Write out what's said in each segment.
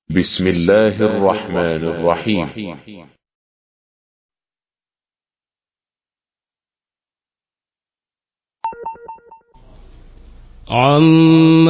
بسم الله الرحمن الرحيم. عم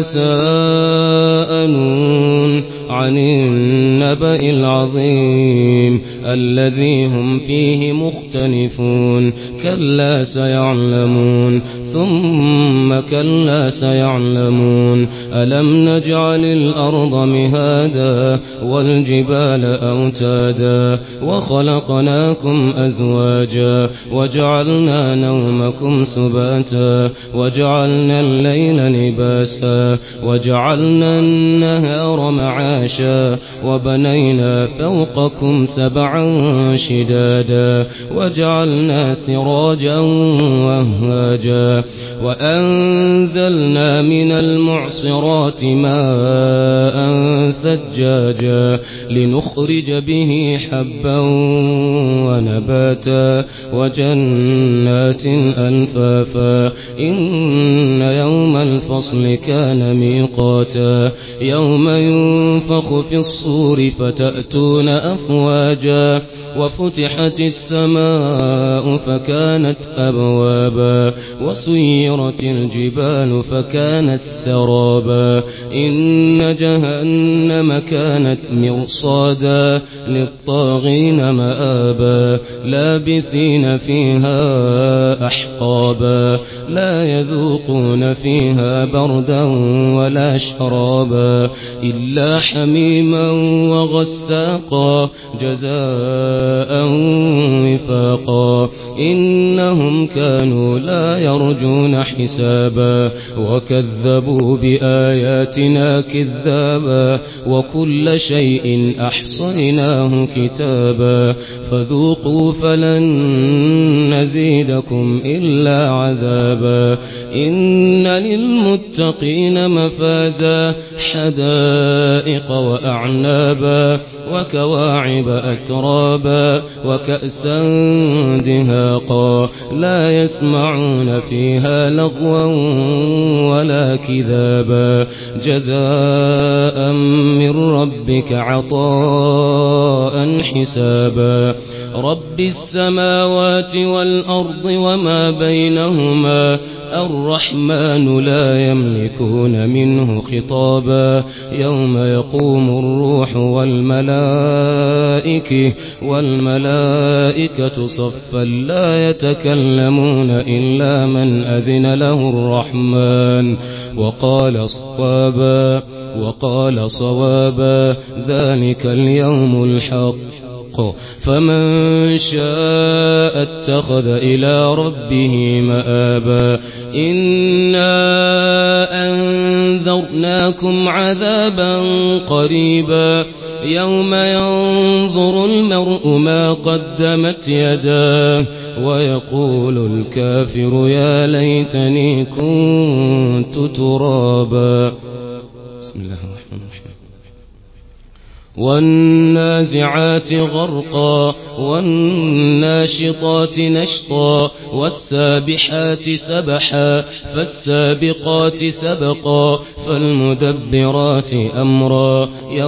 يتساءلون عن النبأ العظيم الذي هم فيه مختلفون كلا سيعلمون ثم كلا سيعلمون ألم نجعل الأرض مهادا والجبال أوتادا وخلقناكم أزواجا وجعلنا نومكم سباتا وجعلنا الليل لباسا وجعلنا النهار معاشا وبنينا فوقكم سبعا شدادا وجعلنا سراجا وهاجا وأنزلنا من المعصرات ماء ثجاجا لنخرج به حبا ونباتا وجنات ألفافا إن يوم الفصل كان ميقاتا يوم ينفخ في الصور فتأتون أفواجا وفتحت السماء فكانت أبوابا وسيرت الجبال فكانت سرابا إن جهنم كانت مرصادا للطاغين مآبا لابثين فيها أحقابا لا يذوقون فيها بردا ولا شرابا إلا حميما وغساقا جزاء وفاقا إنهم كانوا لا يرجون حسابا وكذبوا بآياتنا كذابا وكل شيء أحصيناه كتابا فذوقوا فلن نزيدكم إلا عذابا إن للمتقين مفازا حدائق وأعنابا وكواعب أترابا وكأسا دهاقا لا يسمعون فيها لغوا ولا كذابا جزاء من ربك عطاء حسابا رب السماوات والأرض وما بينهما الرحمن لا يملكون منه خطابا يوم يقوم الروح والملائكة صفا لا يتكلمون إلا من أذن له الرحمن وقال صوابا ذلك اليوم الحق فمن شاء اتخذ إلى ربه مآبا إنا أنذرناكم عذابا قريبا يوم ينظر المرء ما قدمت يداه ويقول الكافر يا ليتني كنت ترابا بسم الله الرحمن الرحيم والنازعات غرقا والناشطات نشطا والسابحات سبحا فالسابقات سبقا فالمدبرات أمرا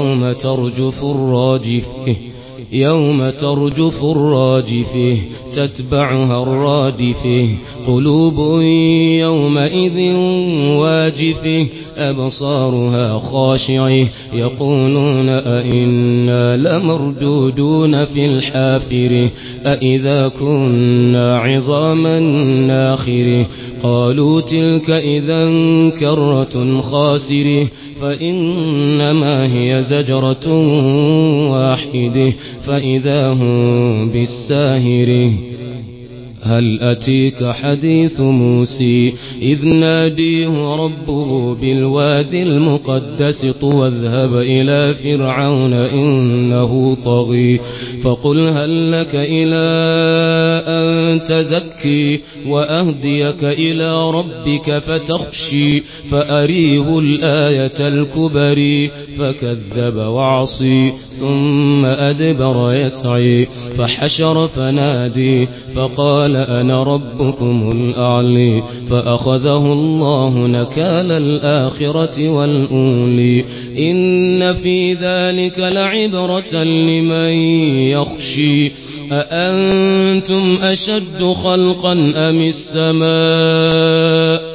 يوم ترجف الراجفة تتبعها الرادفة قلوب يومئذ واجفة أبصارها خاشعة يقولون أئنا لمردودون في الحافرة أئذا كنا عظاما ناخرة قالوا تلك إذا كرة خاسرة فإنما هي زجرة واحدة فإذا هم بالساهرة هل أتيك حديث موسى إذ ناديه ربه بالوادي المقدس طوى اذهب إلى فرعون إنه طغى فقل هل لك إلى أن تزكي وأهديك إلى ربك فتخشي فأريه الآية الكبرى فكذب وعصي ثم أدبر يسعي فحشر فنادي فقال قال أنا ربكم الأعلي فأخذه الله نكال الآخرة والأولي إن في ذلك لعبرة لمن يخشي أأنتم أشد خلقا أم السماء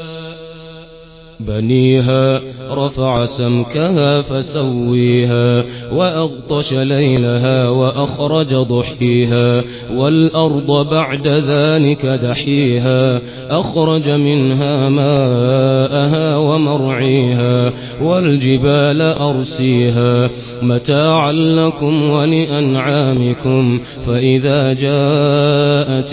بنيها رفع سمكها فسويها وأغطش ليلها وأخرج ضحيها والأرض بعد ذلك دحيها أخرج منها ماءها ومرعيها والجبال أرسيها متاعا لكم ولأنعامكم فإذا جاءت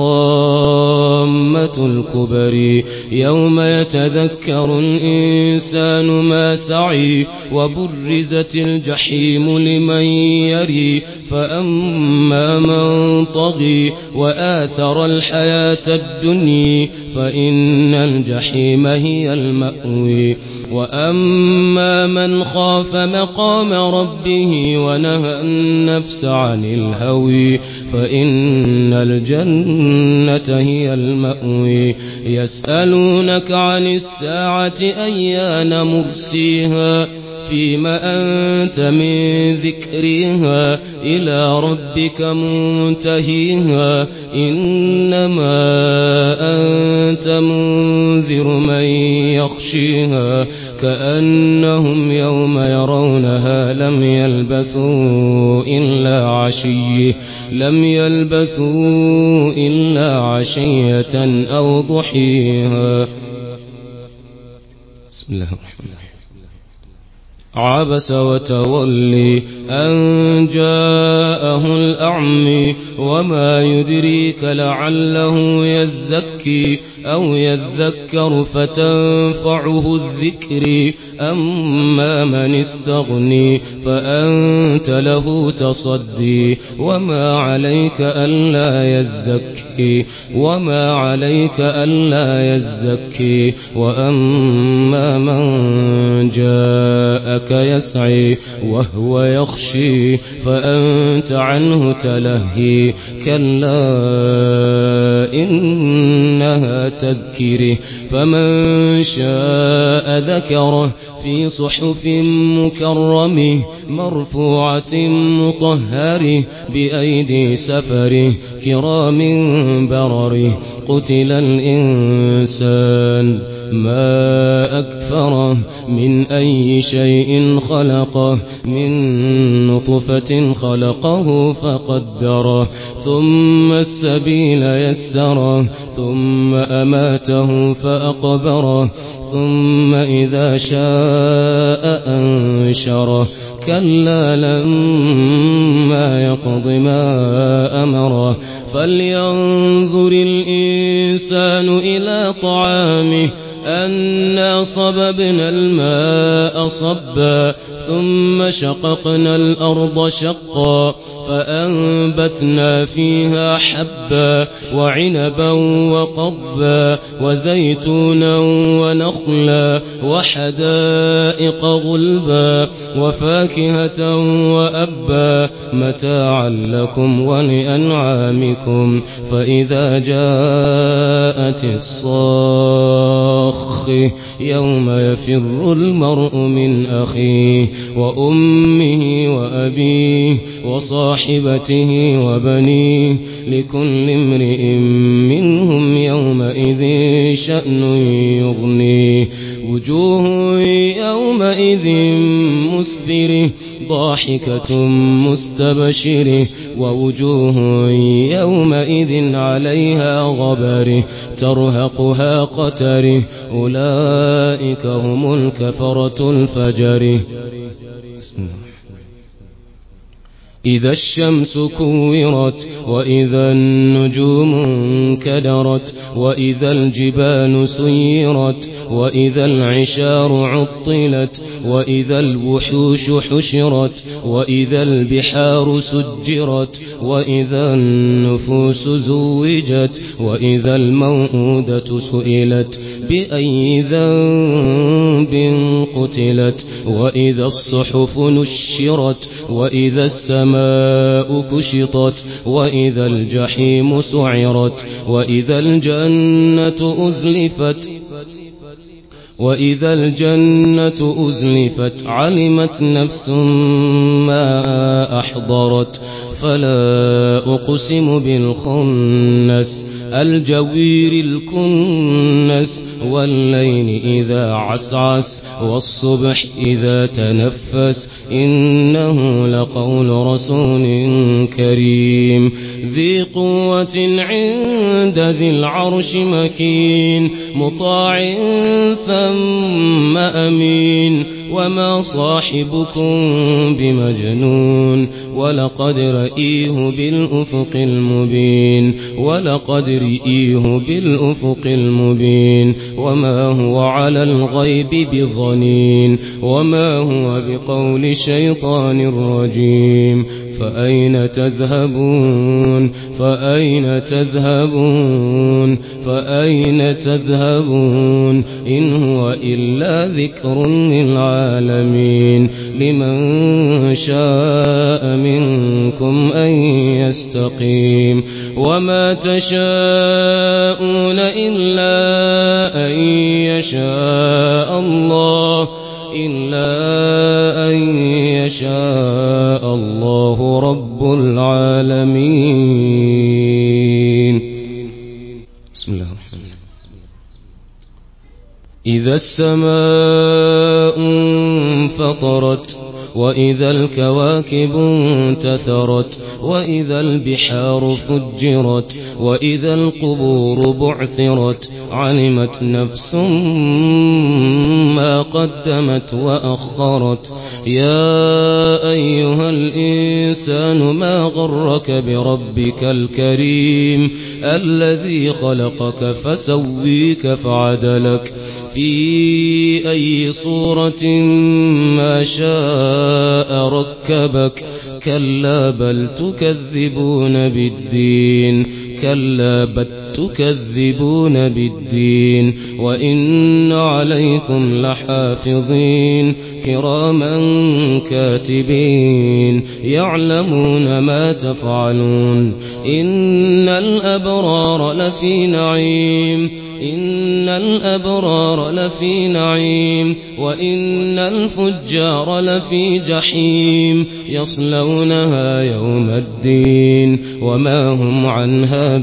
الطامة الكبرى يوم يتذكر الإنسان ما سعي وبرزت الجحيم لمن يري فأما من طغي وآثر الحياة الدنيا فإن الجحيم هي المأوي وأما من خاف مقام ربه ونهى النفس عن الهوى فإن الجنة هي المأوي يسألونك عن الساعة أيان مرسيها فيما أنت من ذكرها إلى ربك منتهيها إنما أنت منذر من يخشيها كأنهم يوم يرونها لم يلبثوا إلا عشية أو ضحيها. بسم الله الرحمن الرحيم. عبس وتولي أن جاءه الأعمى وما يدريك لعله يزكي أو يذكر فتنفعه الذكر أما من استغني فأنت له تصدي وما عليك ألا يزكي وأما من جاءك يسعي وهو يخشي فأنت عنه تلهي كلا إنها تذكره فمن شاء ذكره في صحف مكرمه مرفوعة مطهره بأيدي سفره كرام برره قتل الإنسان ما أكفره من أي شيء خلقه من نطفة خلقه فقدره ثم السبيل يسره ثم أماته فأقبره ثم إذا شاء أنشره كلا لما يقض ما أمره فلينظر الإنسان إلى طعامه أنا صببنا الماء صبا ثم شققنا الأرض شقا فأنبتنا فيها حبا وعنبا وقضبا وزيتونا ونخلا وحدائق غلبا وفاكهة وأبا متاعا لكم ولأنعامكم فإذا جاءت الصاخة يوم يفر المرء من أخيه وأمه وأبيه وصاحبته وبنيه لكل امرئ منهم يومئذ شأن يغنيه وجوه يومئذ مسفرة ضاحكة مستبشرة ووجوه يومئذ عليها غبرة ترهقها قترة أولئك هم الكفرة الفجرة. بسم الله. إذا الشمس كورت وإذا النجوم انكدرت وإذا الجبال سيرت وإذا العشار عطلت وإذا الوحوش حشرت وإذا البحار سجرت وإذا النفوس زوجت وإذا الموءودة سئلت بأي ذنب قتلت وإذا الصحف نشرت وإذا السماء كشطت وإذا الجحيم سعرت وإذا الجنة أزلفت علمت نفس ما أحضرت فلا أقسم بالخنس الجوير الكنس والليل إذا عسعس والصبح إذا تنفس إنه لقول رسول كريم ذي قوة عند ذي العرش مكين مطاع ثم أمين وما صاحبكم بمجنون ولقد رئيه بالأفق المبين وما هو على الغيب بضنين وما هو بقول شيطان رجيم فأين تذهبون إن هو إلا ذكر للعالمين لمن شاء منكم أن يستقيم وما تشاءون إلا أن يشاء الله رب العالمين. بسم الله الرحمن الرحيم. إذا السماء انفطرت وإذا الكواكب انتثرت وإذا البحار فجرت وإذا القبور بعثرت علمت نفس ما قدمت وأخرت يا أيها الإنسان ما غرك بربك الكريم الذي خلقك فسويك فعدلك في أي صورة ما شاء ركبك كلا بل تكذبون بالدين وإن عليكم لحافظين كراما كاتبين يعلمون ما تفعلون إن الأبرار لفي نعيم وإن الفجار لفي جحيم يصلونها يوم الدين وما هم عنها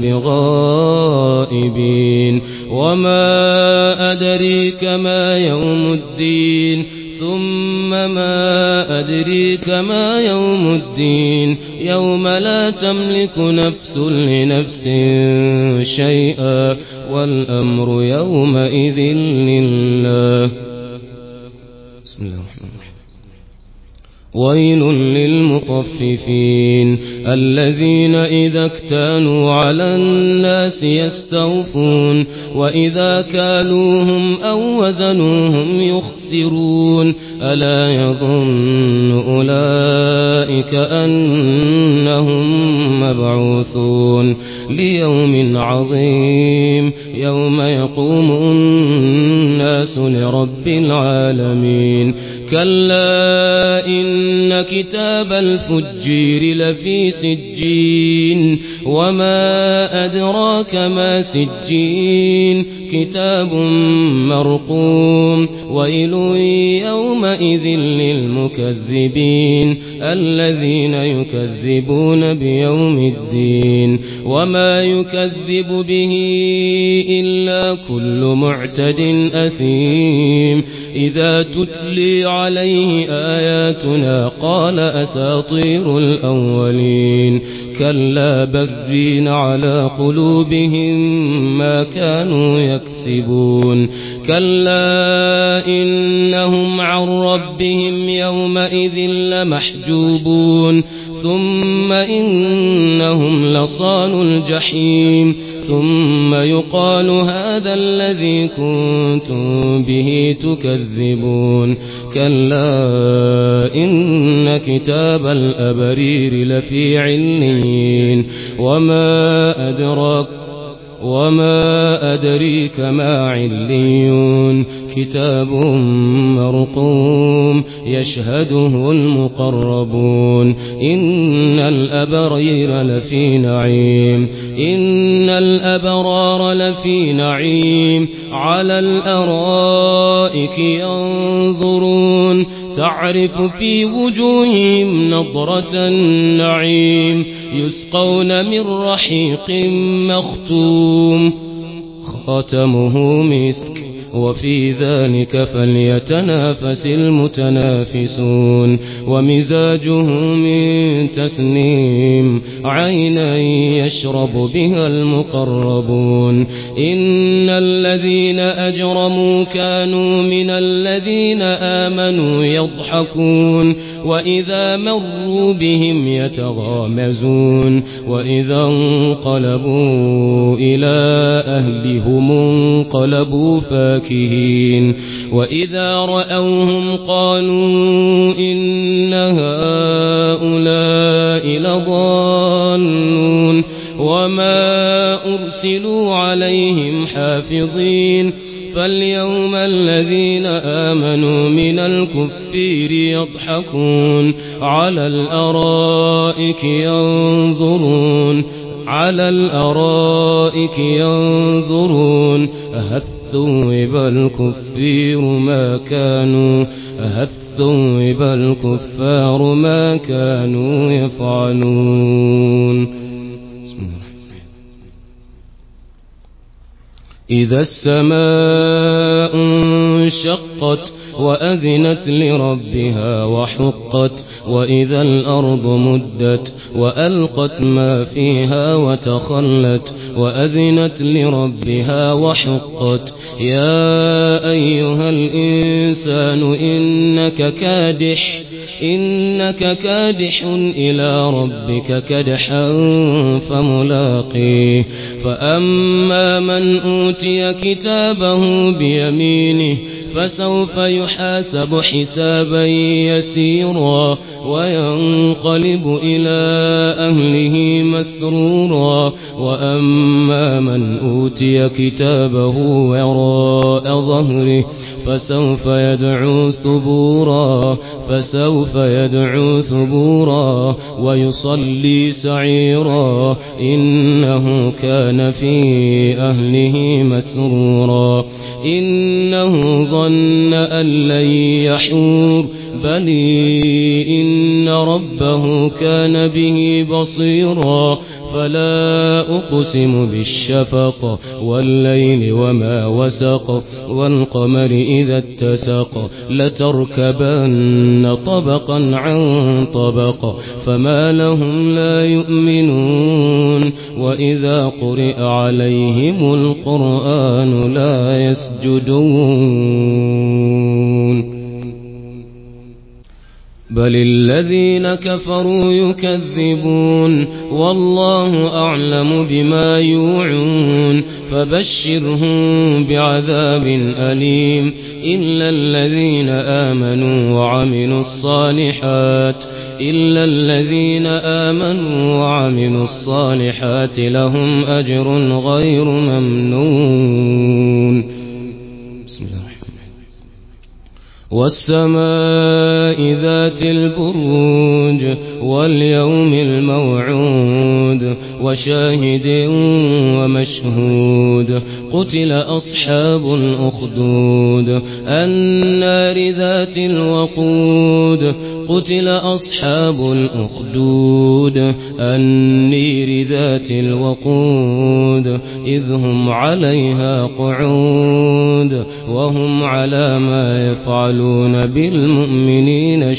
بغائبين وما أدريك ما يوم الدين ثم ما أدريك ما يوم الدين يوم لا تملك نفس لنفس شيئا والأمر يومئذ لله. بسم الله الرحمن الرحيم. ويل للمطففين الذين إذا اكتالوا على الناس يستوفون وإذا كالوهم أو وزنوهم يخسرون ألا يظن أولئك أنهم مبعوثون ليوم عظيم يوم يقوم الناس لرب العالمين كلا إن كتاب الفجير لفي سجين وما أدراك ما سجين كتاب مرقوم ويل يومئذ للمكذبين الذين يكذبون بيوم الدين وما يكذب به إلا كل معتد أثيم إذا تتلي عليه آياتنا قال أساطير الأولين كلا برين على قلوبهم ما كانوا يكسبون كلا إنهم عن ربهم يومئذ لمحجوبون ثم إنهم لصالوا الجحيم ثم يقال هذا الذي كنتم به تكذبون كلا إن كتاب الأبرير لفي عليين وما أدريك ما عليون كتاب مرقوم يشهده المقربون إن الأبرار لفي نعيم على الأرائك ينظرون تعرف في وجوههم نضرة النعيم يسقون من رحيق مختوم ختمه مسك وفي ذلك فليتنافس المتنافسون ومزاجه من تسنيم عينا يشرب بها المقربون إن الذين أجرموا كانوا من الذين آمنوا يضحكون وإذا مروا بهم يتغامزون وإذا انقلبوا إلى أهلهم انقلبوا فاكهين وإذا رأوهم قالوا إن هؤلاء لضالون وما أرسلوا عليهم حافظين فاليوم الذين آمنوا من الكفار يضحكون على الأرائك ينظرون هل ثوب الكفار ما كانوا يفعلون. بسم الله الرحمن الرحيم. إذا السماء انشقت وأذنت لربها وحقت وإذا الأرض مدت وألقت ما فيها وتخلت وأذنت لربها وحقت يا أيها الإنسان إنك كادح إلى ربك كدحا فملاقيه فأما من أوتي كتابه بيمينه فسوف يحاسب حسابا يسيرا وينقلب إلى أهله مسرورا وأما من أوتي كتابه وراء ظهره فسوف يدعو ثبورا ويصلي سعيرا إنه كان في أهله مسرورا إنه ظن أن لن يحور بلى إن ربه كان به بصيرا فلا أقسم بالشفق والليل وما وسق والقمر إذا اتسق لتركبن طبقا عن طبق فما لهم لا يؤمنون وإذا قرئ عليهم القرآن لا يسجدون بل الذين كفروا يكذبون والله أعلم بما يوعون فبشرهم بعذاب أليم إلا الذين آمنوا وعملوا الصالحات لهم أجر غير ممنون. بسم الله الرحمن الرحيم. والسماء ذات البروج واليوم الموعود وشاهد ومشهود قتل أصحاب الأخدود النار ذات الوقود قتل أصحاب الأخدود النير ذات الوقود إذ هم عليها قعود وهم على ما يفعلون بالمؤمنين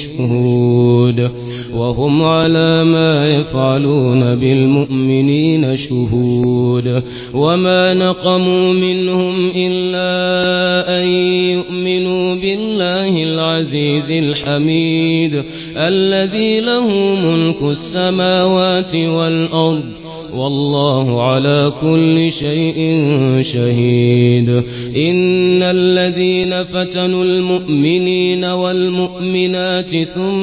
شهود وما نقموا منهم إلا أن يؤمنوا بالله العزيز الحميد الذي له ملك السماوات والأرض والله على كل شيء شهيد. إن الذين فتنوا المؤمنين والمؤمنات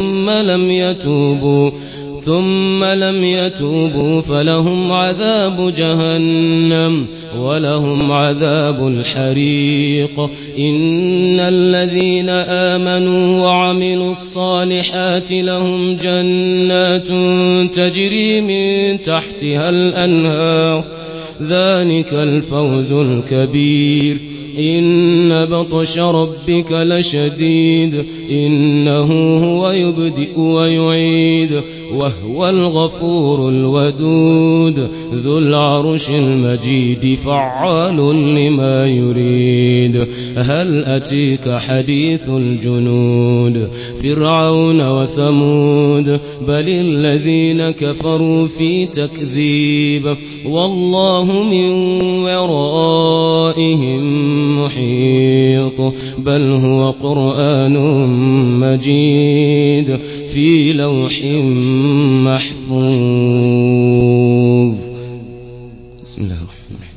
ثم لم يتوبوا فلهم عذاب جهنم ولهم عذاب الحريق. إن الذين آمنوا وعملوا الصالحات لهم جنات تجري من تحتها الأنهار ذلك الفوز الكبير. إن بطش ربك لشديد إنه هو يبدئ ويعيد وهو الغفور الودود ذو العرش المجيد فعال لما يريد. هل أتيك حديث الجنود فرعون وثمود بل الذين كفروا في تكذيب والله من ورائهم محيط بل هو قرآن مجيد في لوح محفوظ. بسم الله الرحمن الرحيم.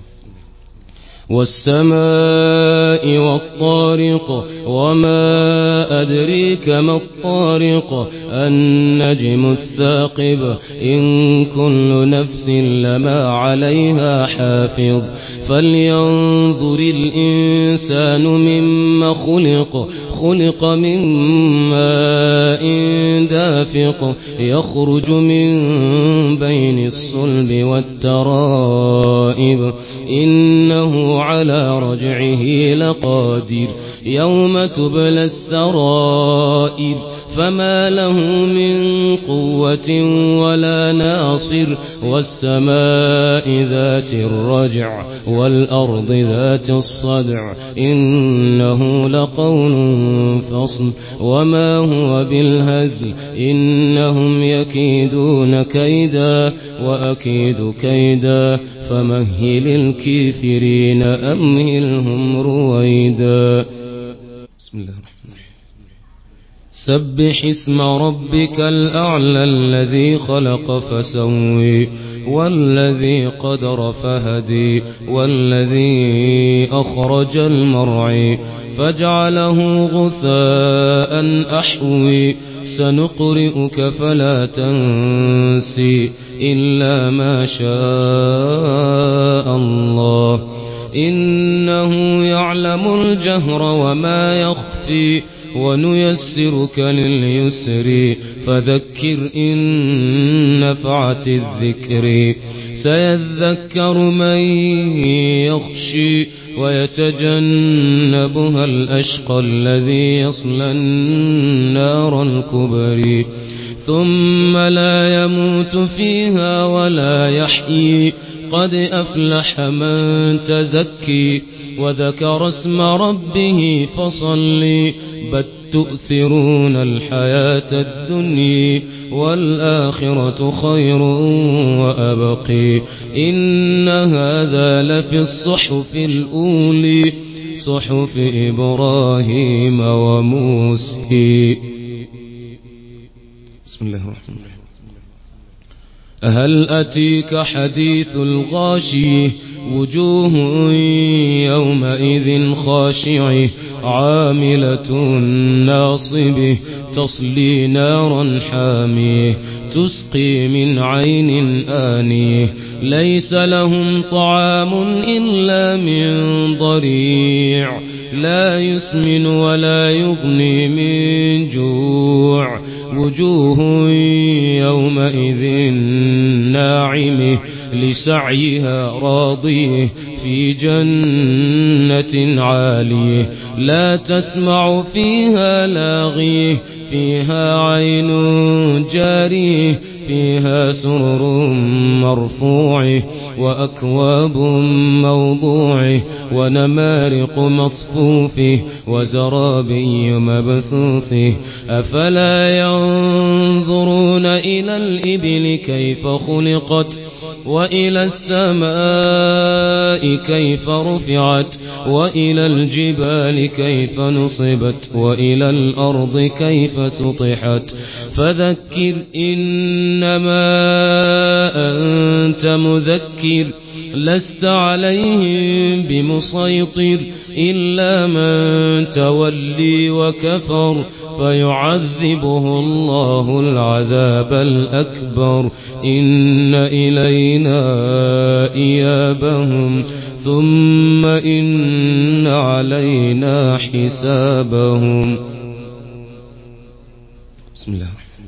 والسماء والطارق وما أدريك ما الطارق النجم الثاقب إن كل نفس لما عليها حافظ. فلينظر الإنسان مما خلق من ماء دافق يخرج من بين الصلب والترائب إنه على رجعه لقادر يوم تبلى السرائر فما له من قوة ولا ناصر. والسماء ذات الرجع والأرض ذات الصدع إنه لقول فصل وما هو بالهزل إنهم يكيدون كيدا وأكيد كيدا فمهل الكافرين أمهلهم رويدا. بسم الله الرحمن الرحيم. سبح اسم ربك الأعلى الذي خلق فسوي والذي قدر فهدي والذي أخرج المرعي فجعله غثاء أحوي. سنقرئك فلا تنسي إلا ما شاء الله إنه يعلم الجهر وما يخفي ونيسرك لليسر فذكر إن نفعت الذكر. سيذكر من يخشي ويتجنبها الأشقى الذي يصلى النار الكبرى ثم لا يموت فيها ولا يحيي. قد أفلح من تزكي وذكر اسم ربه فصلي بل تؤثرون الحياة الدنيا والآخرة خير وأبقي. إن هذا لفي الصحف الأولى صحف إبراهيم وموسى. بسم الله الرحمن الرحيم. هل أتيك حديث الغاشية وجوه يومئذ خاشعة عاملة ناصبة تصلي نارا حامية تسقي من عين آنية ليس لهم طعام إلا من ضريع لا يسمن ولا يغني من جوع. وجوه يومئذ ناعمة لسعيها راضية في جنة عالية لا تسمع فيها لاغية فيها عين جارية فيها سرر مرفوعة وأكواب موضوعة ونمارق مصفوفة وزرابي مبثوثة. أفلا ينظرون إلى الإبل كيف خلقت وإلى السماء كيف رفعت وإلى الجبال كيف نصبت وإلى الأرض كيف سطحت فذكر إنما أنت مذكر لست عليهم بمسيطر إلا من تولي وكفر فيعذبه الله العذاب الأكبر إن إلينا إيابهم ثم إن علينا حسابهم. بسم الله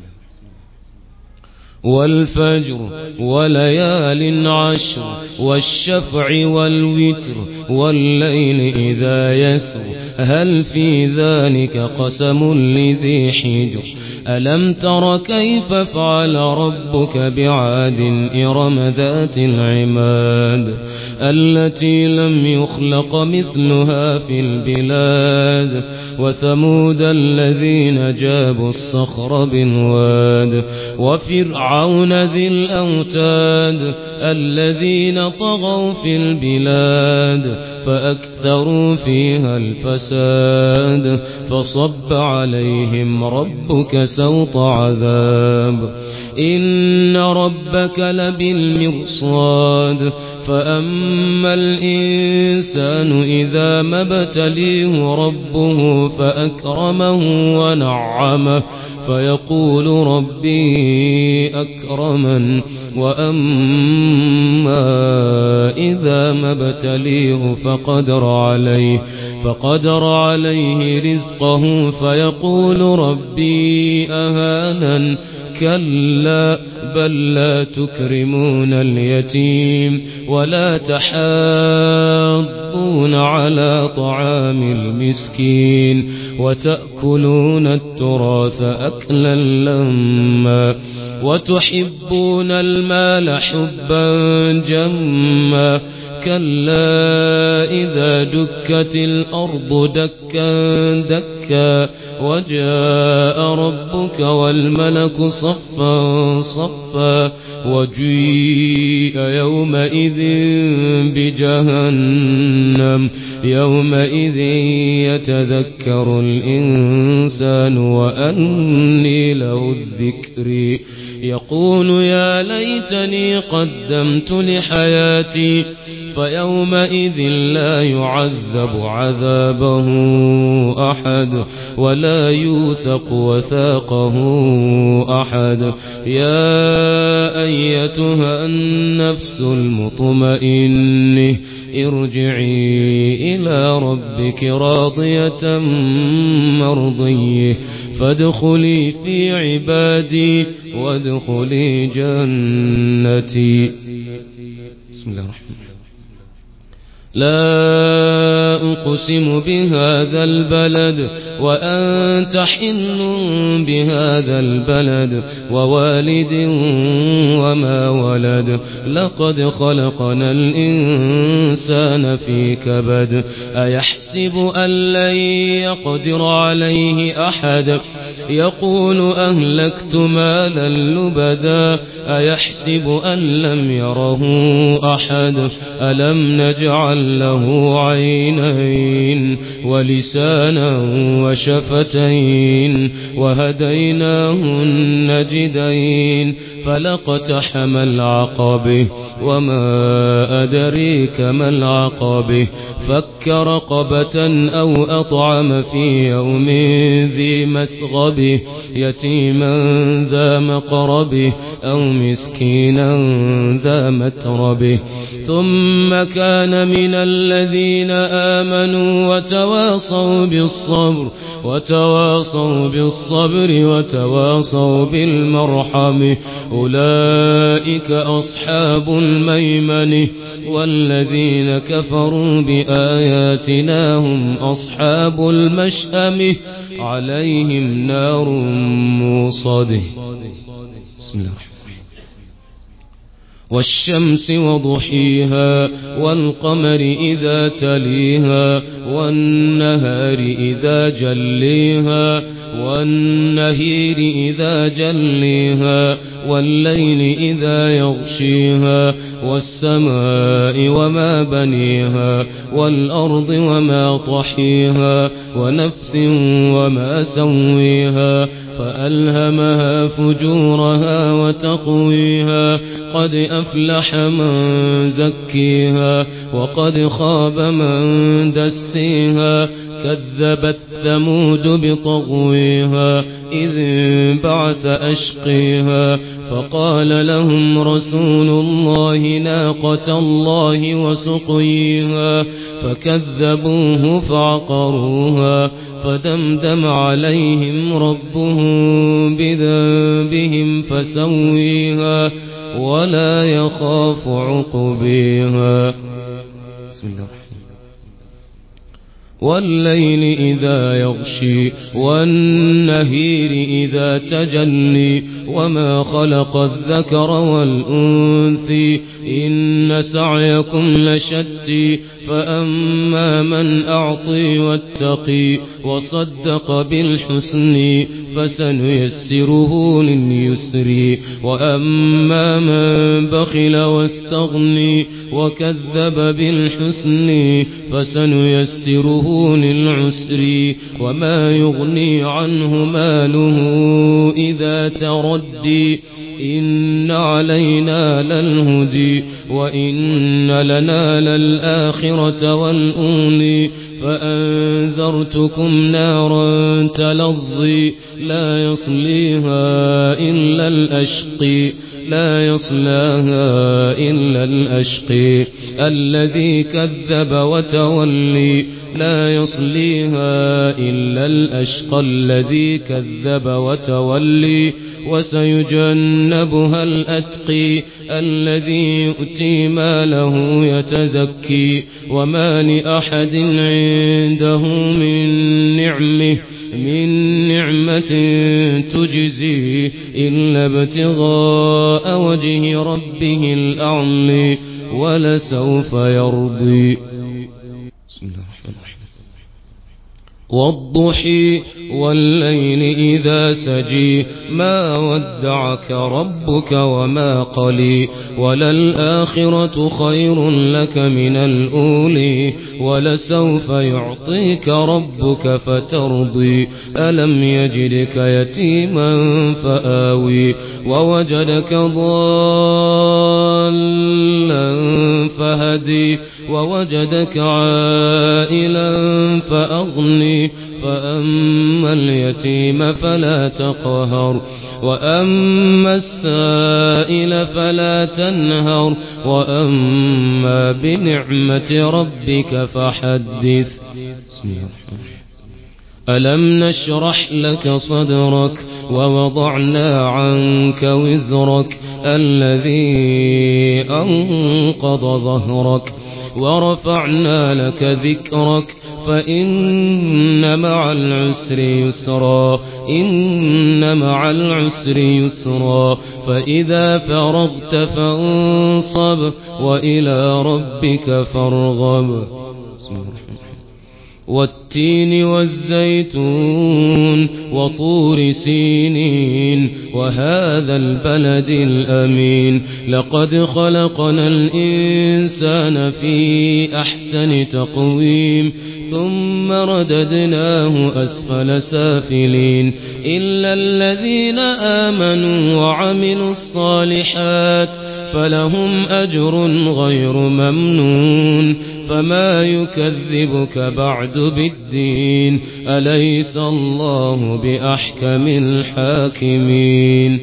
والفجر وليال عشر والشفع والوتر والليل إذا يسر هل في ذلك قسم لذي حجر ألم تر كيف فعل ربك بعاد إرم ذات العماد التي لم يخلق مثلها في البلاد وثمود الذين جابوا الصخر بالواد وفرعون ذي الأوتاد الذين طغوا في البلاد فأكثروا فيها الفساد فصب عليهم ربك سوط عذاب إن ربك لبالمرصاد فأما الإنسان إذا ما ابتليه ربه فأكرمه ونعمه فيقول ربي أكرمن وأما إذا ما ابتليه فقدر عليه رزقه فيقول ربي أهانن كلا بل لا تكرمون اليتيم ولا تحاضون على طعام المسكين وتأكلون التراث أكلا لما وتحبون المال حبا جما كلا إذا دكت الأرض دكا دكا وجاء ربك والملك صفا صفا وجيء يومئذ بجهنم يومئذ يتذكر الإنسان وأني له الذكر يقول يا ليتني قدمت لحياتي فيومئذ لا يعذب عذابه أحد ولا يوثق وثاقه أحد يا أيتها النفس المطمئنة ارجعي إلى ربك راضية مرضية فادخلي في عبادي وادخلي جنتي. بسم الله الرحمن الرحيم. لا أقسم بهذا البلد وأنت حل بهذا البلد ووالد وما ولد لقد خلقنا الإنسان في كبد أيحسب أن لن يقدر عليه أحد يقول أهلكت مالا لبدا أيحسب أن لم يره أحد ألم نجعل له عينين ولسانا وشفتين وهديناه النجدين فلاقتحم العقبة وما أدريك ما العقبة فك رقبة أو أطعم في يوم ذي مسغبة يتيما ذا مقربة أو مسكينا ذا متربة ثم كان من الذين آمنوا وتواصوا بالصبر وتواصوا بالمرحمة أولئك أصحاب الميمنة والذين كفروا بآياتنا هم أصحاب المشأمة عليهم نار موصده. بسم الله الرحمن الرحيم. والشمس وضحيها والقمر إذا تليها والنهار إذا جليها والنهير إذا جليها والليل إذا يغشيها والسماء وما بنيها والأرض وما طحيها ونفس وما سويها فألهمها فجورها وتقويها قد أفلح من زكيها وقد خاب من دسيها كذبت ثمود بطغويها إذ انبعث أشقيها فقال لهم رسول الله ناقة الله وسقيها فكذبوه فعقروها فدمدم عليهم ربهم بذنبهم فسويها ولا يخاف عقبيها. بسم الله الرحمن الرحيم. والليل إذا يغشي والنهير إذا تجلي وما خلق الذكر والأنثي إن سعيكم لشتى فأما من أعطي واتقي وصدق بالحسن فسنيسره لليسر وأما من بخل واستغني وكذب بالحسن فسنيسره للعسر وما يغني عنه ماله إذا تردي إن علينا للهدي وإن لنا للآخرة والأولي فأنذرتكم نارا تلظي لا يصليها إلا الأشقي لا يصلاها إلا الأشقي الذي كذب وتولي لا يصليها إلا الأشقى الذي كذب وتولي وسيجنبها الأتقي الذي يؤتي ماله يتزكي وما لأحد عنده من نعمة تجزي إلا ابتغاء وجه ربه الأعلى ولسوف يرضي. بسم الله الرحمن الرحيم. والضحى والليل إذا سجى ما ودعك ربك وما قلى وللآخرة خير لك من الأولى ولسوف يعطيك ربك فترضي ألم يجدك يتيما فآوي ووجدك ضالا فهدي ووجدك عائلا فأغني فأما اليتيم فلا تقهر وأما السائل فلا تنهر وأما بنعمة ربك فحدث. بسم الله الرحمن الرحيم. ألم نشرح لك صدرك ووضعنا عنك وزرك الذي أنقض ظهرك ورفعنا لك ذكرك فإن مع العسر يسرا إن مع العسر يسرا فإذا فرغت فانصب وإلى ربك فارغب. بسم الله الرحمن الرحيم. والتين والزيتون وطور سينين وهذا البلد الأمين لقد خلقنا الإنسان في أحسن تقويم ثم رددناه أسفل سافلين إلا الذين آمنوا وعملوا الصالحات فلهم أجر غير ممنون فما يكذبك بعد بالدين أليس الله بأحكم الحاكمين.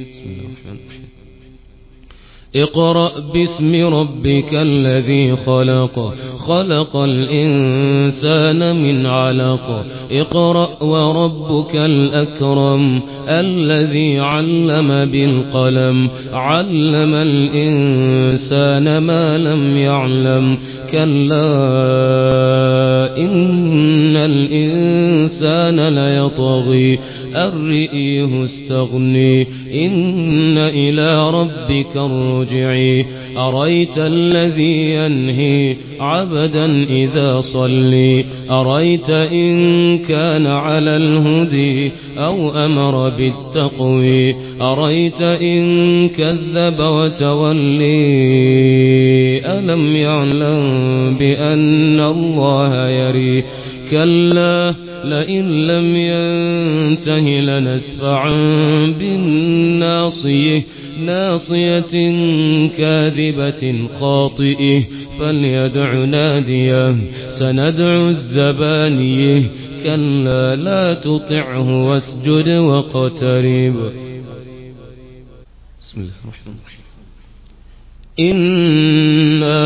اقرأ باسم ربك الذي خلق خلق الإنسان من علق اقرأ وربك الأكرم الذي علم بالقلم علم الإنسان ما لم يعلم كلا إن الإنسان ليطغي الرئيه استغني إن إلى ربك الرجعي أريت الذي ينهي عبدا إذا صلي أريت إن كان على الهدي أو أمر بالتقوي أريت إن كذب وتولي ألم يعلم بأن الله يري كلا لئن لم ينته لنسفعا بالناصية ناصية كاذبة خاطئة فليدع ناديه سندع الزبانيه كلا لا تطعه واسجد واقترب. بسم الله الرحمن الرحيم. إنا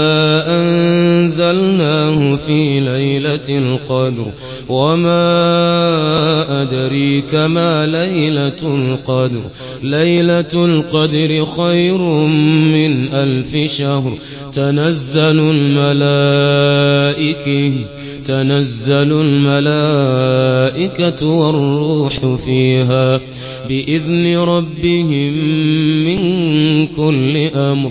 أنزلناه في ليلة القدر وما أدريك ما ليلة القدر ليلة القدر خير من 1000 شهر تنزل الملائكة والروح فيها بإذن ربهم من كل أمر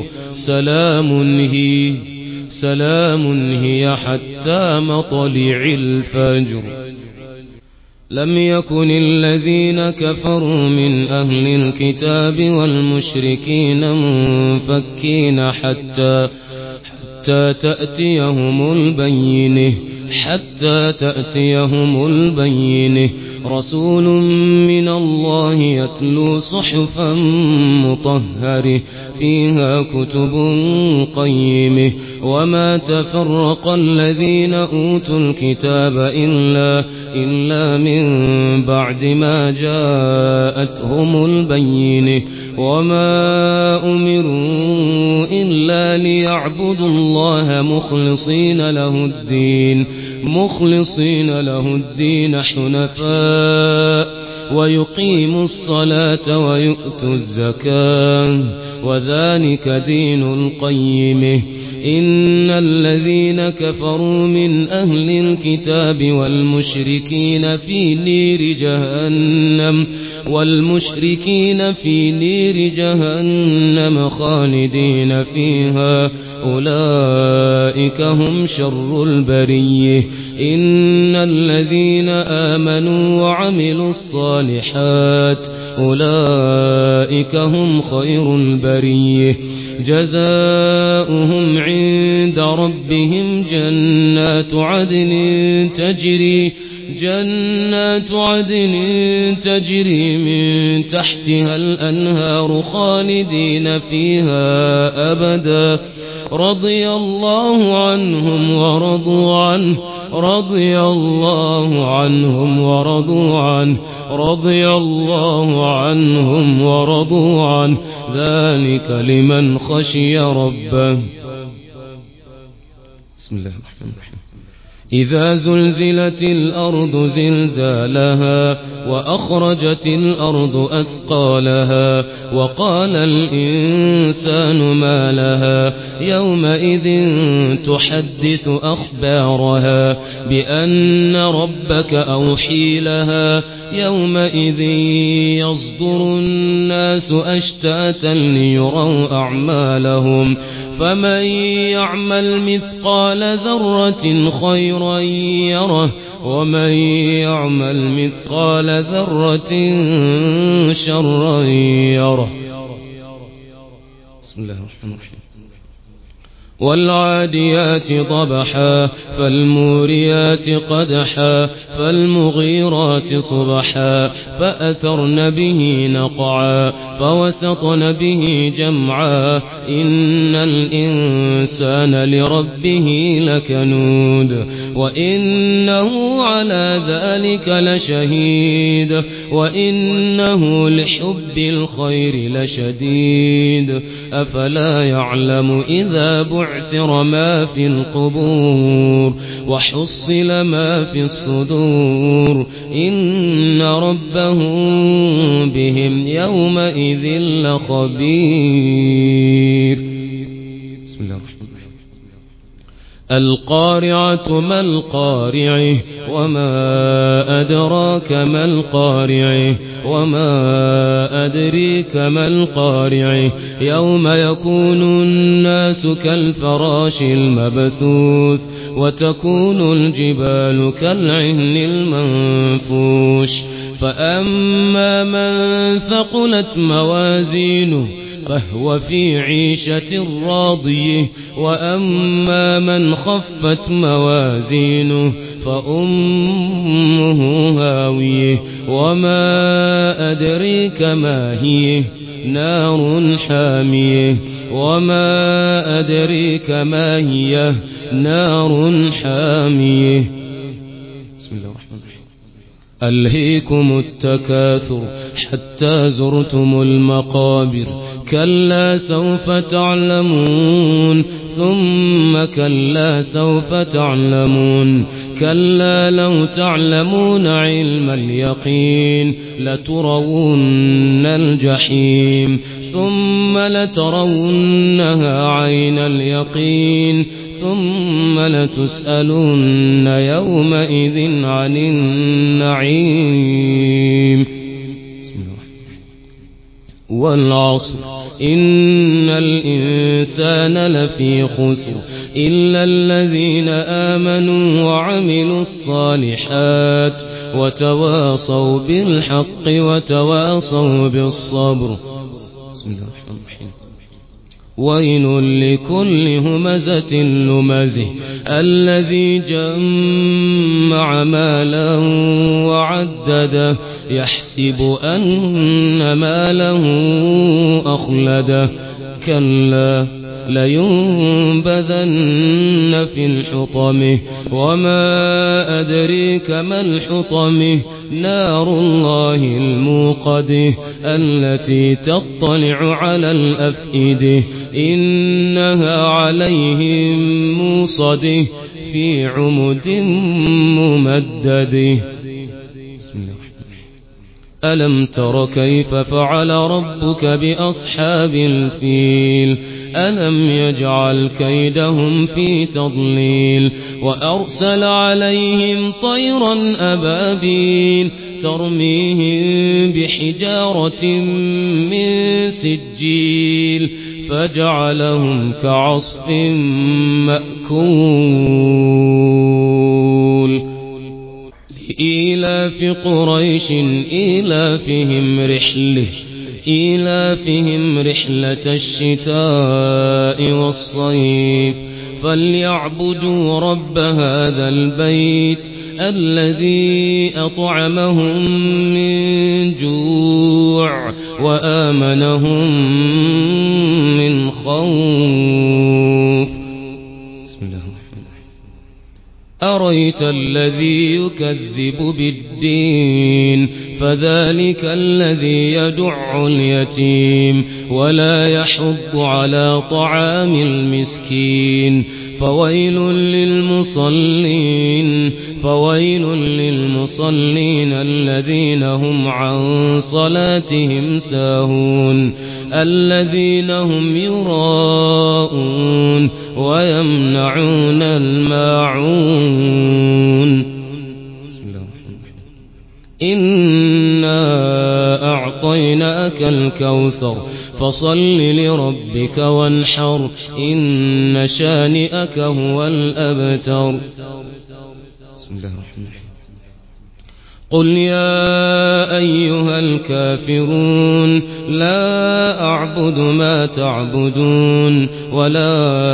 سلام هي حتى مطلع الفجر. لم يكن الذين كفروا من أهل الكتاب والمشركين منفكين حتى تأتيهم البينة رسول من الله يتلو صحفا مطهرة فيها كتب قيمة وما تفرق الذين أوتوا الكتاب إلا من بعد ما جاءتهم البينة وما أمروا إلا ليعبدوا الله مخلصين له الدين حنفاء ويقيموا الصلاة ويؤتوا الزكاة وذلك دين القيمة. إن الذين كفروا من أهل الكتاب والمشركين في نير جهنم خالدين فيها أولئك هم شر البرية. إن الذين آمنوا وعملوا الصالحات أولئك هم خير البرية جزاؤهم عند ربهم جنات عدن تجري من تحتها الأنهار خالدين فيها أبدا رضي الله عنهم ورضوا عنه ذلك لمن خشي ربه. بسم الله الرحمن الرحيم. إذا زلزلت الأرض زلزالها وأخرجت الأرض أثقالها وقال الإنسان ما لها يومئذ تحدث أخبارها بأن ربك أوحي لها يومئذ يصدر الناس أشتاتا ليروا أعمالهم فمن يعمل مثقال ذرة خيرا يره ومن يعمل مثقال ذرة شرا يره. بسم الله الرحمن الرحيم. والعاديات ضبحا فالموريات قدحا فالمغيرات صبحا فأثرن به نقعا فوسطن به جمعا إن الإنسان لربه لكنود وإنه على ذلك لشهيد وإنه لحب الخير لشديد أفلا يعلم إذا بعثر ما في القبور وحصل ما في الصدور إن ربهم بهم يومئذ لخبير. بسم الله الرحمن الرحيم. القارعة ما القارعة وما أدراك ما القارعة وما أدريك ما القارعة يوم يكون الناس كالفراش المبثوث وتكون الجبال كالعهن المنفوش فأما من ثقلت موازينه فهو في عيشة راضية وأما من خفت موازينه فأمه هاوية وما أدريك ما هي نار حامية وما أدريك ما هي نار حامية. بسم الله الرحمن الرحيم. ألهيكم التكاثر حتى زرتم المقابر كلا سوف تعلمون ثم كلا سوف تعلمون كلا لو تعلمون علم اليقين لترون الجحيم ثم لترونها عين اليقين ثم لتسألن يومئذ عن النعيم. والعصر إن الإنسان لفي خسر إلا الذين آمنوا وعملوا الصالحات وتواصوا بالحق وتواصوا بالصبر. بسم الله الرحمن الرحيم. ويل لكل همزة لمزه الذي جمع مالا وعدده يحسب أن ماله أخلده كلا لينبذن في الحطمة وما أدريك ما الحطمة نار الله الموقدة التي تطلع على الأفئدة إنها عليهم موصدة في عمد ممددة. بسم الله. ألم تر كيف فعل ربك بأصحاب الفيل ألم يجعل كيدهم في تضليل وأرسل عليهم طيرا أبابيل ترميهم بحجارة من سجيل فجعلهم كعصف مأكول. إيلاف قريش إيلافهم رحلة الشتاء والصيف فليعبدوا رب هذا البيت الذي أطعمهم من جوع وآمنهم من خوف. بسم الله الرحمن الرحيم. أريت الذي يكذب بالدين فذلك الذي يدع اليتيم ولا يحض على طعام المسكين فويل للمصلين الذين هم عن صلاتهم ساهون الذين هم يراءون ويمنعون الماعون. إنا أعطيناك الكوثر فصل لربك وانحر إن شانئك هو الأبتر. بسم الله الرحمن الرحيم. قل يا أيها الكافرون لا أعبد ما تعبدون ولا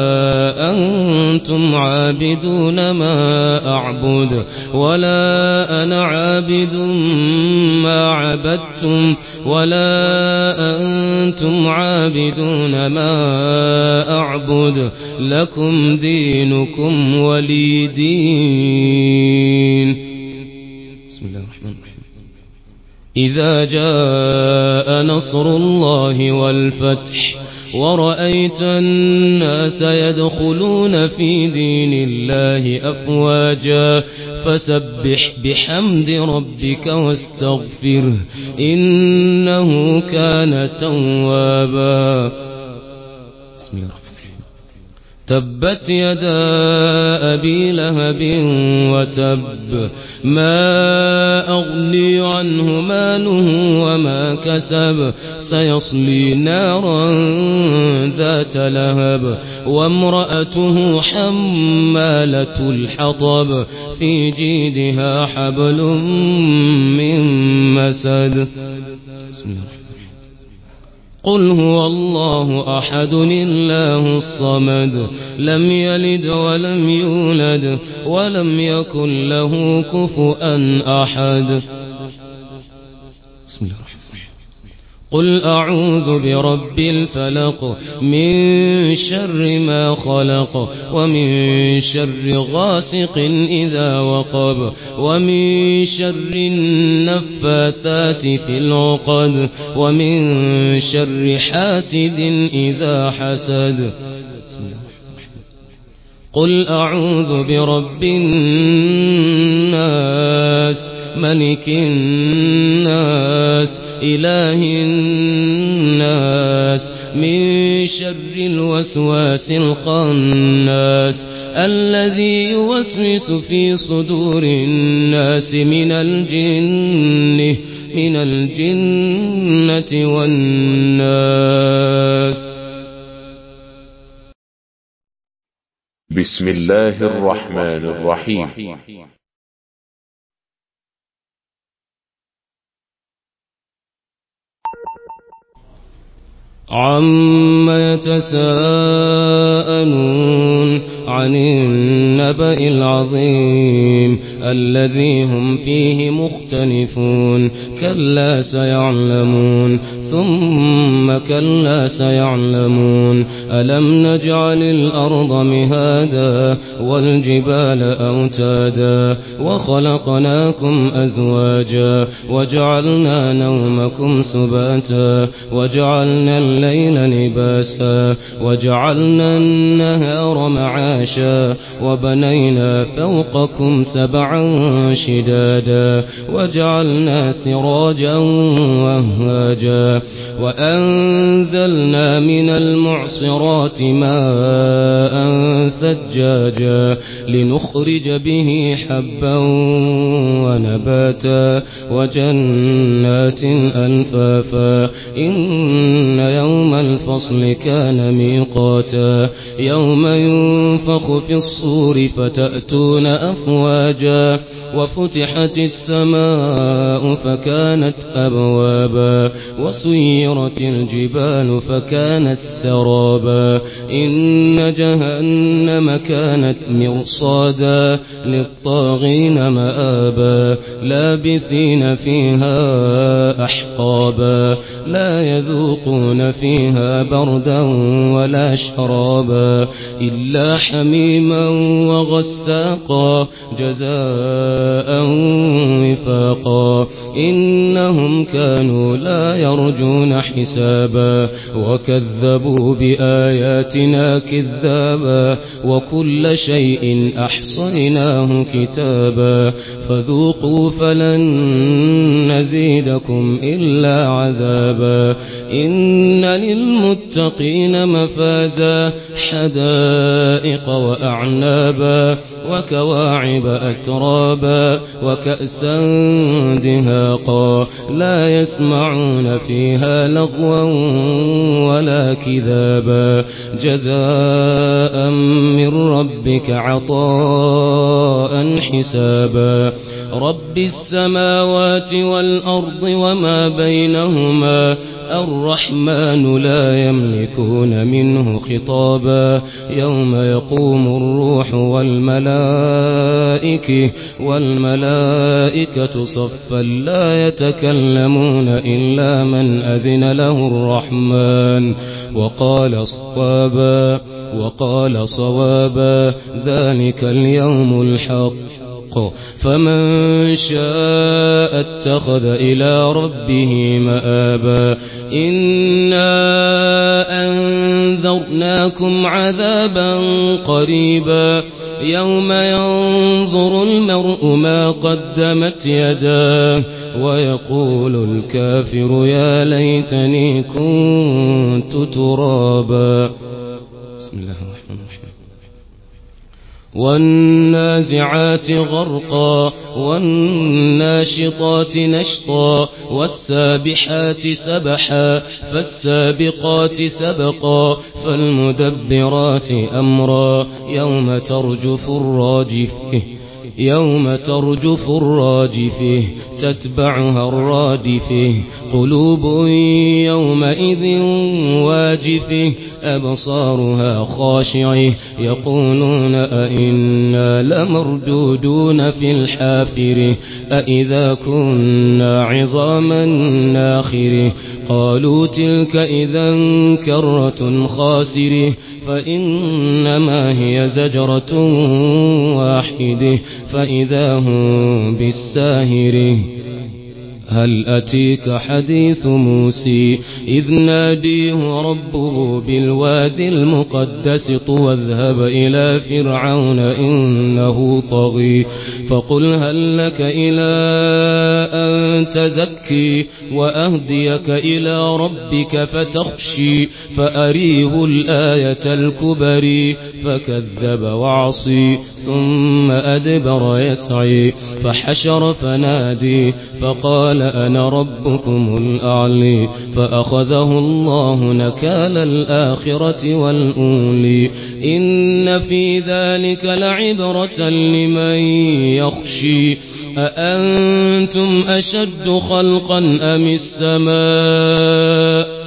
أنتم عابدون ما أعبد ولا أنا عابد ما عبدتم ولا أنتم عابدون ما أعبد لكم دينكم ولي دين. بسم الله الرحمن الرحيم. إذا جاء نصر الله والفتح ورأيت الناس يدخلون في دين الله أفواجا فسبح بحمد ربك واستغفره إنه كان توابا. بسم الله الرحمن الرحيم. تبت يدا أبي لهب وتب ما أغني عنه ماله وما كسب سيصلي نارا ذات لهب وامرأته حمالة الحطب في جيدها حبل من مسد. بسم الله. قل هو الله أحد الله الصمد لم يلد ولم يولد ولم يكن له كفؤا أحد. بسم الله الرحمن الرحيم. قل أعوذ برب الفلق من شر ما خلق ومن شر غاسق إذا وقب ومن شر النفاثات في العقد ومن شر حاسد إذا حسد. قل أعوذ برب الناس ملك الناس إله الناس من شر الوسواس الخناس الذي يوسوس في صدور الناس من الجنة والناس. بسم الله الرحمن الرحيم. عما يتساءلون عن النبأ العظيم الذي هم فيه مختلفون كلا سيعلمون ثم كلا سيعلمون ألم نجعل الأرض مهادا والجبال أوتادا وخلقناكم أزواجا وجعلنا نومكم سباتا وجعلنا الليل لباسا وجعلنا النهار معاشا وبنينا فوقكم سبعا شدادا وجعلنا سراجا وهاجا وأنزلنا من المعصرات ماء ثجاجا لنخرج به حبا ونباتا وجنات ألفافا إن يوم الفصل كان ميقاتا يوم ينفخ في الصور فتأتون أفواجا وفتحت السماء فكانت أبوابا وسيرت الجبال فكانت سرابا إن جهنم كانت مرصادا للطاغين مآبا لابثين فيها أحقابا لا يذوقون فيها بردا ولا شرابا إلا حميما وغساقا جزاء وفاقا إنهم كانوا لا يرجون حسابا وكذبوا بآياتنا كذابا وكل شيء أحصيناه كتابا فذوقوا فلن نزيدكم إلا عذابا إن للمتقين مفازا حدائق وأعنابا وكواعب أترابا وكأسا دهاقا لا يسمعون فيها لغوا ولا كذابا جزاء من ربك عطاء حسابا رب السماوات والأرض وما بينهما الرحمن لا يملكون منه خطابا يوم يقوم الروح والملائكة صفا لا يتكلمون إلا من أذن له الرحمن وقال صوابا ذلك اليوم الحق فمن شاء اتخذ إلى ربه مآبا إنا أنذرناكم عذابا قريبا يوم ينظر المرء ما قدمت يداه ويقول الكافر يا ليتني كنت ترابا. بسم الله الرحمن الرحيم. والنازعات غرقا والناشطات نشطا والسابحات سبحا فالسابقات سبقا فالمدبرات أمرا يوم ترجف الراجفة تتبعها الرادفة قلوب يومئذ واجفة أبصارها خاشعة يقولون أئنا لمردودون في الحافرة أئذا كنا عظاما ناخرة قالوا تلك إذا كرة خاسرة فإنما هي زجرة واحدة فإذا هم بالساهرة هل أتيك حديث موسى إذ ناديه ربه بالوادي المقدس طوى اذهب إلى فرعون إنه طغى فقل هل لك إلى أن تزكي وأهديك إلى ربك فتخشي فأريه الآية الكبرى فكذب وعصي ثم أدبر يسعي فحشر فنادي فقال أنا ربكم الأعلى فأخذه الله نكال الآخرة والأولى إن في ذلك لعبرة لمن يخشي أأنتم أشد خلقا أم السماء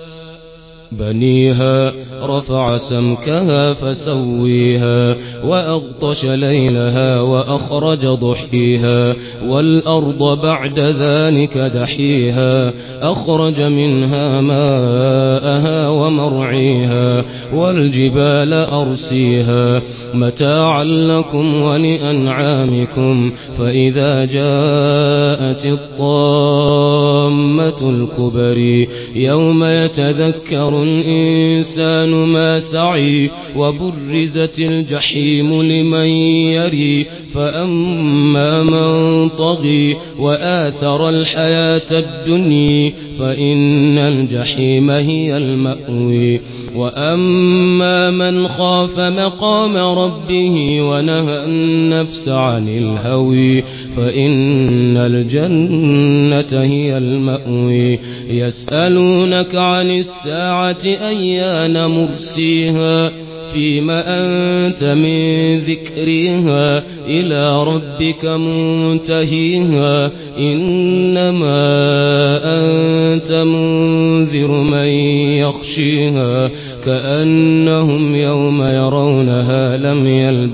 بنيها رفع سمكها فسويها وأغطش ليلها وأخرج ضحيها والأرض بعد ذلك دحيها أخرج منها ماءها ومرعيها والجبال أرسيها متاعا لكم ولأنعامكم فإذا جاءت الطامة الكبرى يوم يتذكر الإنسان ما سعي وبرزت الجحيم لمن يري فأما من طغي وآثر الحياة الدنيا فإن الجحيم هي المأوى وأما من خاف مقام ربه ونهى النفس عن الهوى فإن الجنة هي المأوى يسألونك عن الساعة أيان مرسيها فيما أنت من ذكرها إلى ربك منتهيها إنما أنت منذر من يخشيها كأنهم يوم يرونها لم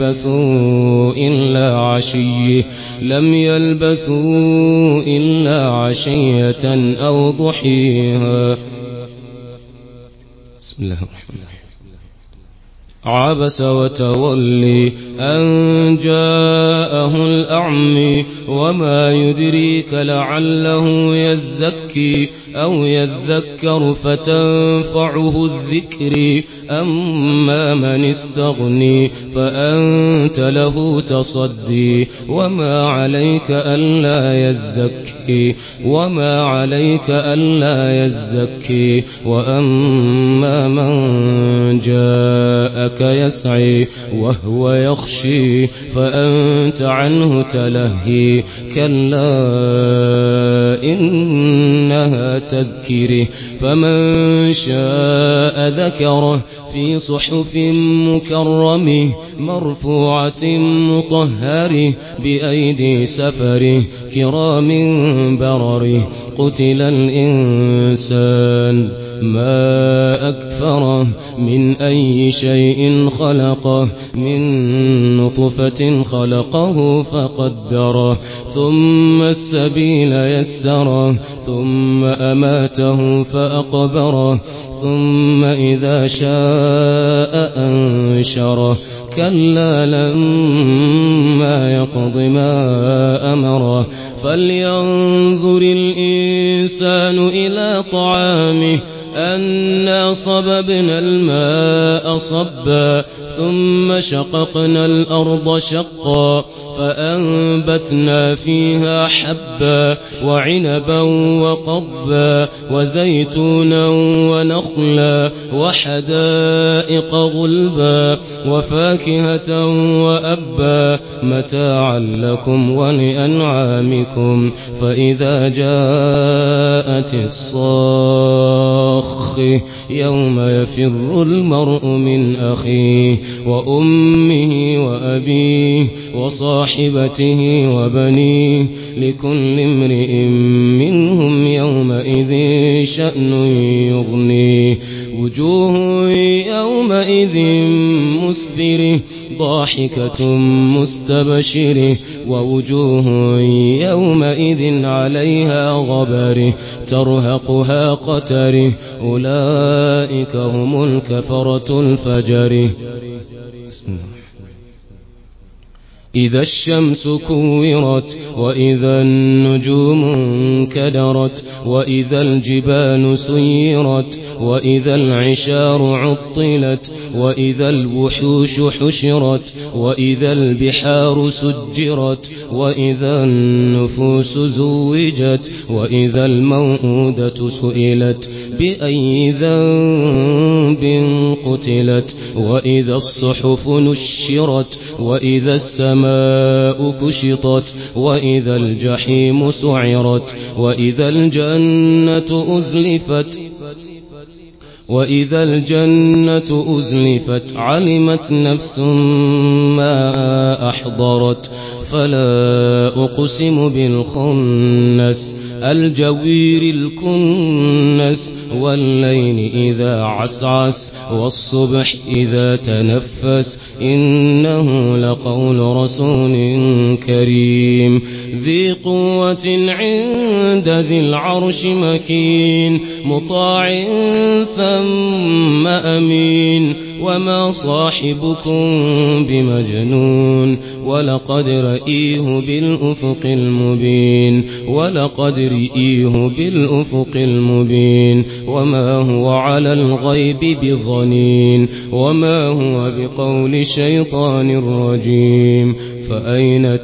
يلبثوا إلا عشية أو ضحيها بسم الله الرحمن الرحيم عبس وتولي أن جاءه الأعمى وما يدريك لعله يزكي أو يذكر فتنفعه الذكر أما من استغني فأنت له تصدي وما عليك ألا يزكي وأما من جاءك يسعي وهو يخشي فأنت عنه تلهي كلا إنها تذكره فمن شاء ذكره في صحف مكرمه مرفوعة مطهره بأيدي سفره كرام برره قتل الإنسان ما أكفره من أي شيء خلقه من نطفة خلقه فقدره ثم السبيل يسره ثم أماته فأقبره ثم إذا شاء أنشره كلا لما يقض ما أمره فلينظر الإنسان إلى طعامه أنا صببنا الماء صبا ثم شققنا الأرض شقا فأنبتنا فيها حبا وعنبا وقضبا وزيتونا ونخلا وحدائق غلبا وفاكهة وأبا متاعا لكم ولأنعامكم فإذا جاءت الصاخة يوم يفر المرء من أخيه وأمه وأبيه وصاحبته وبنيه لكل امرئ منهم يومئذ شأن يغنيه وجوه يومئذ مسفرة ضاحكة مستبشرة ووجوه يومئذ عليها غبرة ترهقها قترة أولئك هم الكفرة الفجرة. إذا الشمس كورت وإذا النجوم انكدرت وإذا الجبال سيرت وإذا العشار عطلت وإذا الوحوش حشرت وإذا البحار سجرت وإذا النفوس زوجت وإذا الموءودة سئلت بأي ذنب قتلت وإذا الصحف نشرت وإذا السماء كشطت وإذا الجحيم سعرت وإذا الجنة أزلفت علمت نفس ما أحضرت فلا أقسم بالخنس الجوير الكنس والليل إذا عسعس والصبح إذا تنفس إنه لقول رسول كريم ذي قوة عند ذي العرش مكين مطاع ثم أمين وما صاحبكم بمجنون ولقد رئيه بالأفق المبين وما هو على الغيب بضنين وما هو بقول شيطان رجيم فأين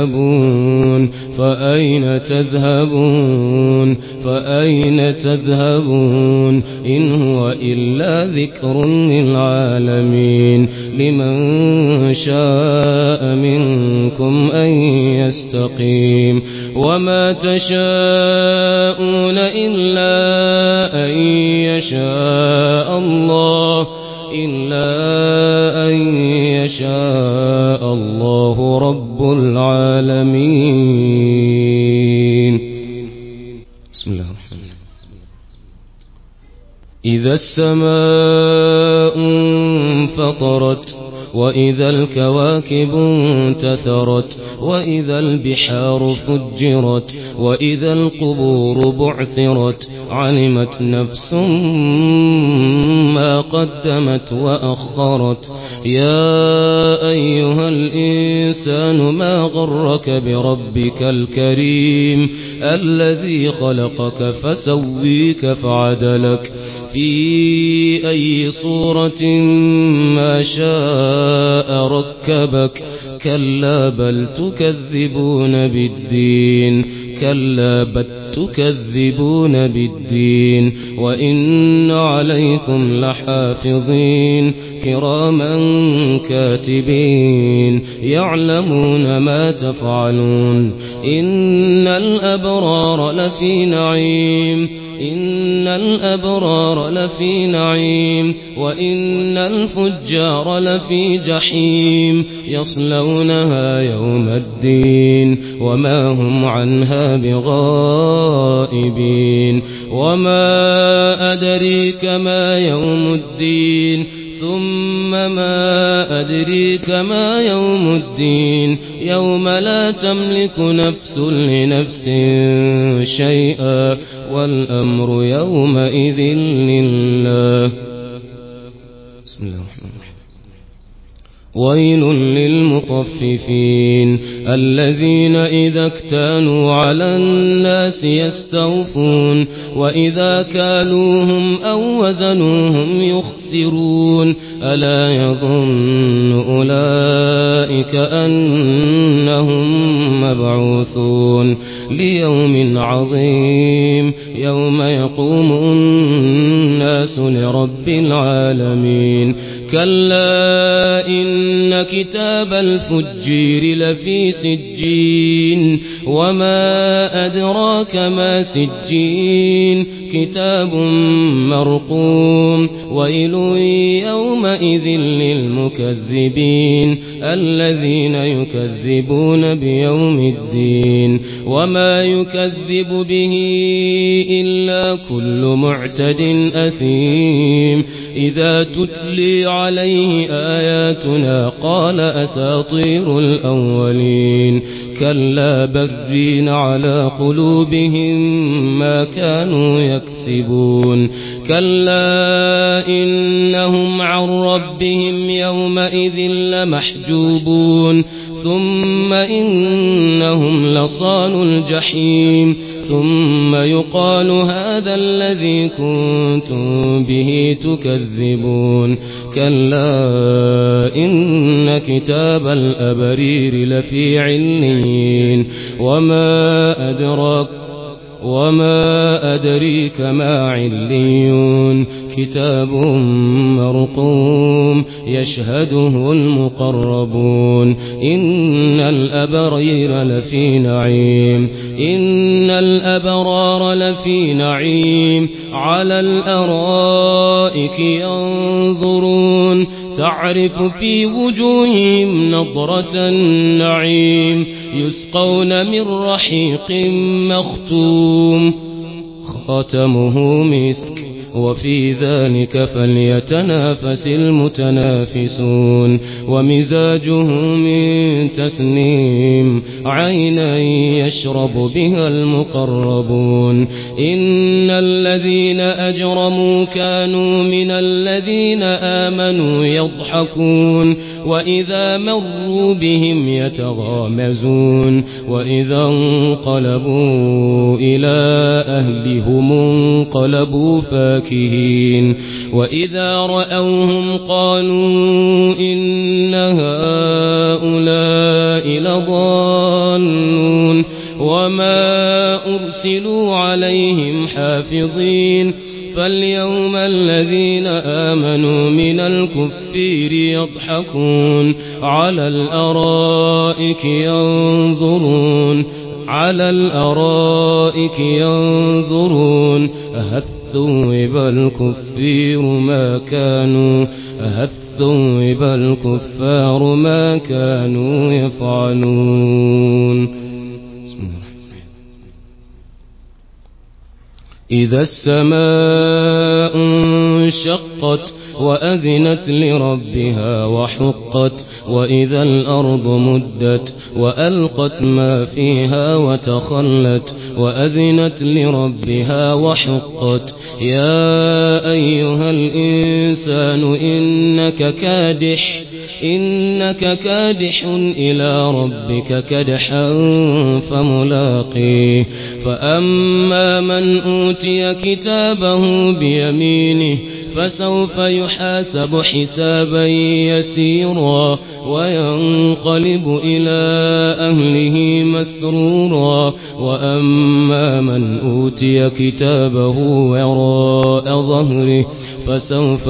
تذهبون إن هو إلا ذكر للعالمين لمن شاء منكم أن يستقيم وما تشاءون إلا أن يشاء الله رب العالمين. بسم الله الرحمن الرحيم. إذا السماء انفطرت وإذا الكواكب انتثرت وإذا البحار فجرت وإذا القبور بعثرت علمت نفس ما قدمت وأخرت يا أيها الإنسان ما غرك بربك الكريم الذي خلقك فسويك فعدلك في أي صورة ما شاء ركبك كلا بل تكذبون بالدين وإن عليكم لحافظين كراما كاتبين يعلمون ما تفعلون إن الأبرار لفي نعيم وإن الفجار لفي جحيم يصلونها يوم الدين وما هم عنها بغائبين وما أدريك ما يوم الدين ثم ما أدريك ما يوم الدين يوم لا تملك نفس لنفس شيئا والأمر يومئذ لله. بسم الله الرحمن الرحيم. ويل للمطففين الذين إذا اكتالوا على الناس يستوفون وإذا كالوهم أو وزنوهم يخسرون ألا يظن أولئك أنهم مبعوثون ليوم عظيم يوم يقوم الناس لرب العالمين كلا إن كتاب الفجير لفي سجين وما أدراك ما سجين كتاب مرقوم ويل يومئذ للمكذبين الذين يكذبون بيوم الدين وما يكذب به إلا كل معتد أثيم إذا تتلي عليه آياتنا قال أساطير الأولين كلا بَرِّينَ على قلوبهم ما كانوا يكسبون كلا إنهم عن ربهم يومئذ لمحجوبون ثم إنهم لصالوا الجحيم ثم يقال هذا الذي كنتم به تكذبون كلا إن كتاب الأبرير لفي عليين وما أدريك ما عليون كتاب مرقوم يشهده المقربون إن الأبرار لفي نعيم على الأرائك ينظرون تعرف في وجوههم نضرة النعيم يسقون من رحيق مختوم ختمه مسك وفي ذلك فليتنافس المتنافسون ومزاجه من تسنيم عينا يشرب بها المقربون إن الذين أجرموا كانوا من الذين آمنوا يضحكون وإذا مروا بهم يتغامزون وإذا انقلبوا إلى أهلهم انقلبوا فاكهين وإذا رأوهم قالوا إن هؤلاء لضالون وما أرسلوا عليهم حافظين فاليوم الذين آمنوا من الكفار يضحكون على الأرائك ينظرون هل ثوب الكفار ما كانوا يفعلون إذا السماء انشقت وأذنت لربها وحقت وإذا الأرض مدت وألقت ما فيها وتخلت وأذنت لربها وحقت يا أيها الإنسان إنك كادح إلى ربك كدحا فملاقيه فأما من أوتي كتابه بيمينه فسوف يحاسب حسابا يسيرا وينقلب إلى أهله مسرورا وأما من أوتي كتابه وراء ظهره فسوف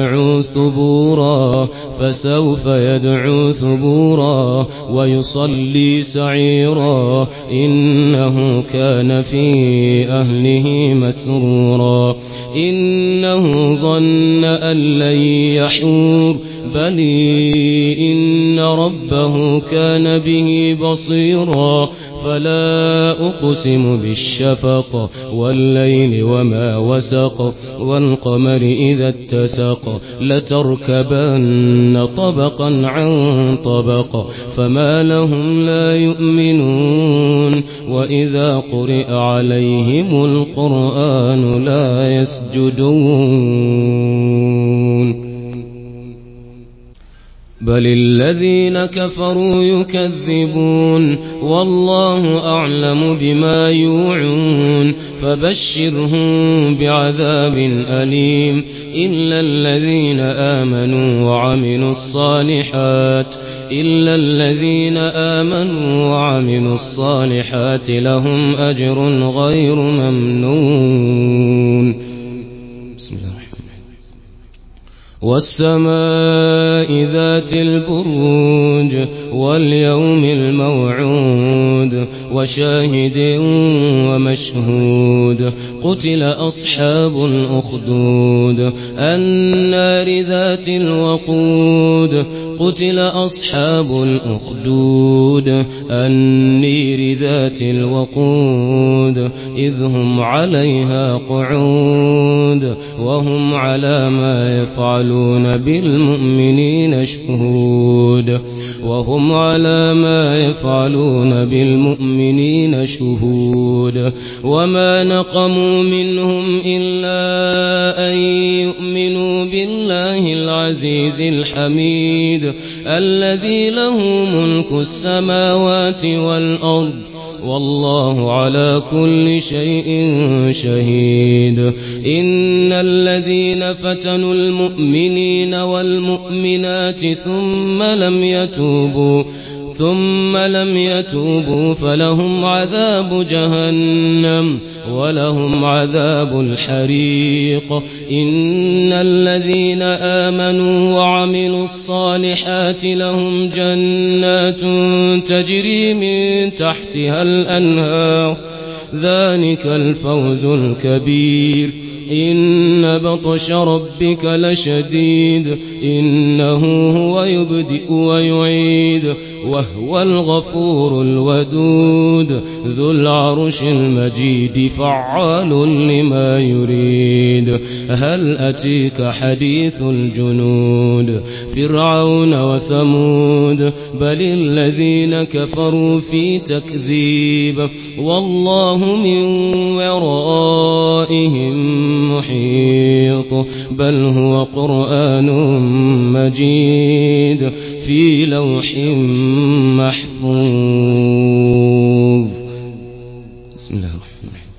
يدعو ثبورا ويصلي سعيرا إنه كان في أهله مسرورا إنه ظن أن لن يحور بل إن ربه كان به بصيرا فلا أقسم بالشفق والليل وما وسق والقمر إذا اتسق لتركبن طبقا عن طبق فما لهم لا يؤمنون وإذا قرئ عليهم القرآن لا يسجدون بل الذين كفروا يكذبون والله أعلم بما يوعون فبشرهم بعذاب أليم إلا الذين آمنوا وعملوا الصالحات لهم أجر غير ممنون. بسم الله الرحمن الرحيم. والسماء ذات البروج واليوم الموعود وشاهد ومشهود قتل أصحاب الأخدود النار ذات الوقود قتل أصحاب الأخدود النير ذات الوقود إذ هم عليها قعود وهم على ما يفعلون بالمؤمنين شهود وما نقموا منهم إلا أن يؤمنوا بالله العزيز الحميد الذي له ملك السماوات والأرض والله على كل شيء شهيد. إن الذين فتنوا المؤمنين والمؤمنات ثم لم يتوبوا فلهم عذاب جهنم ولهم عذاب الحريق. إن الذين آمنوا وعملوا الصالحات لهم جنات تجري من تحتها الأنهار ذلك الفوز الكبير. إن بطش ربك لشديد إنه هو يبدئ ويعيد وهو الغفور الودود ذو العرش المجيد فعال لما يريد. هل أتيك حديث الجنود فرعون وثمود بل الذين كفروا في تكذيب والله من ورائهم محيط بل هو قرآن مجيد في لوح محفوظ. بسم الله الرحمن الرحيم.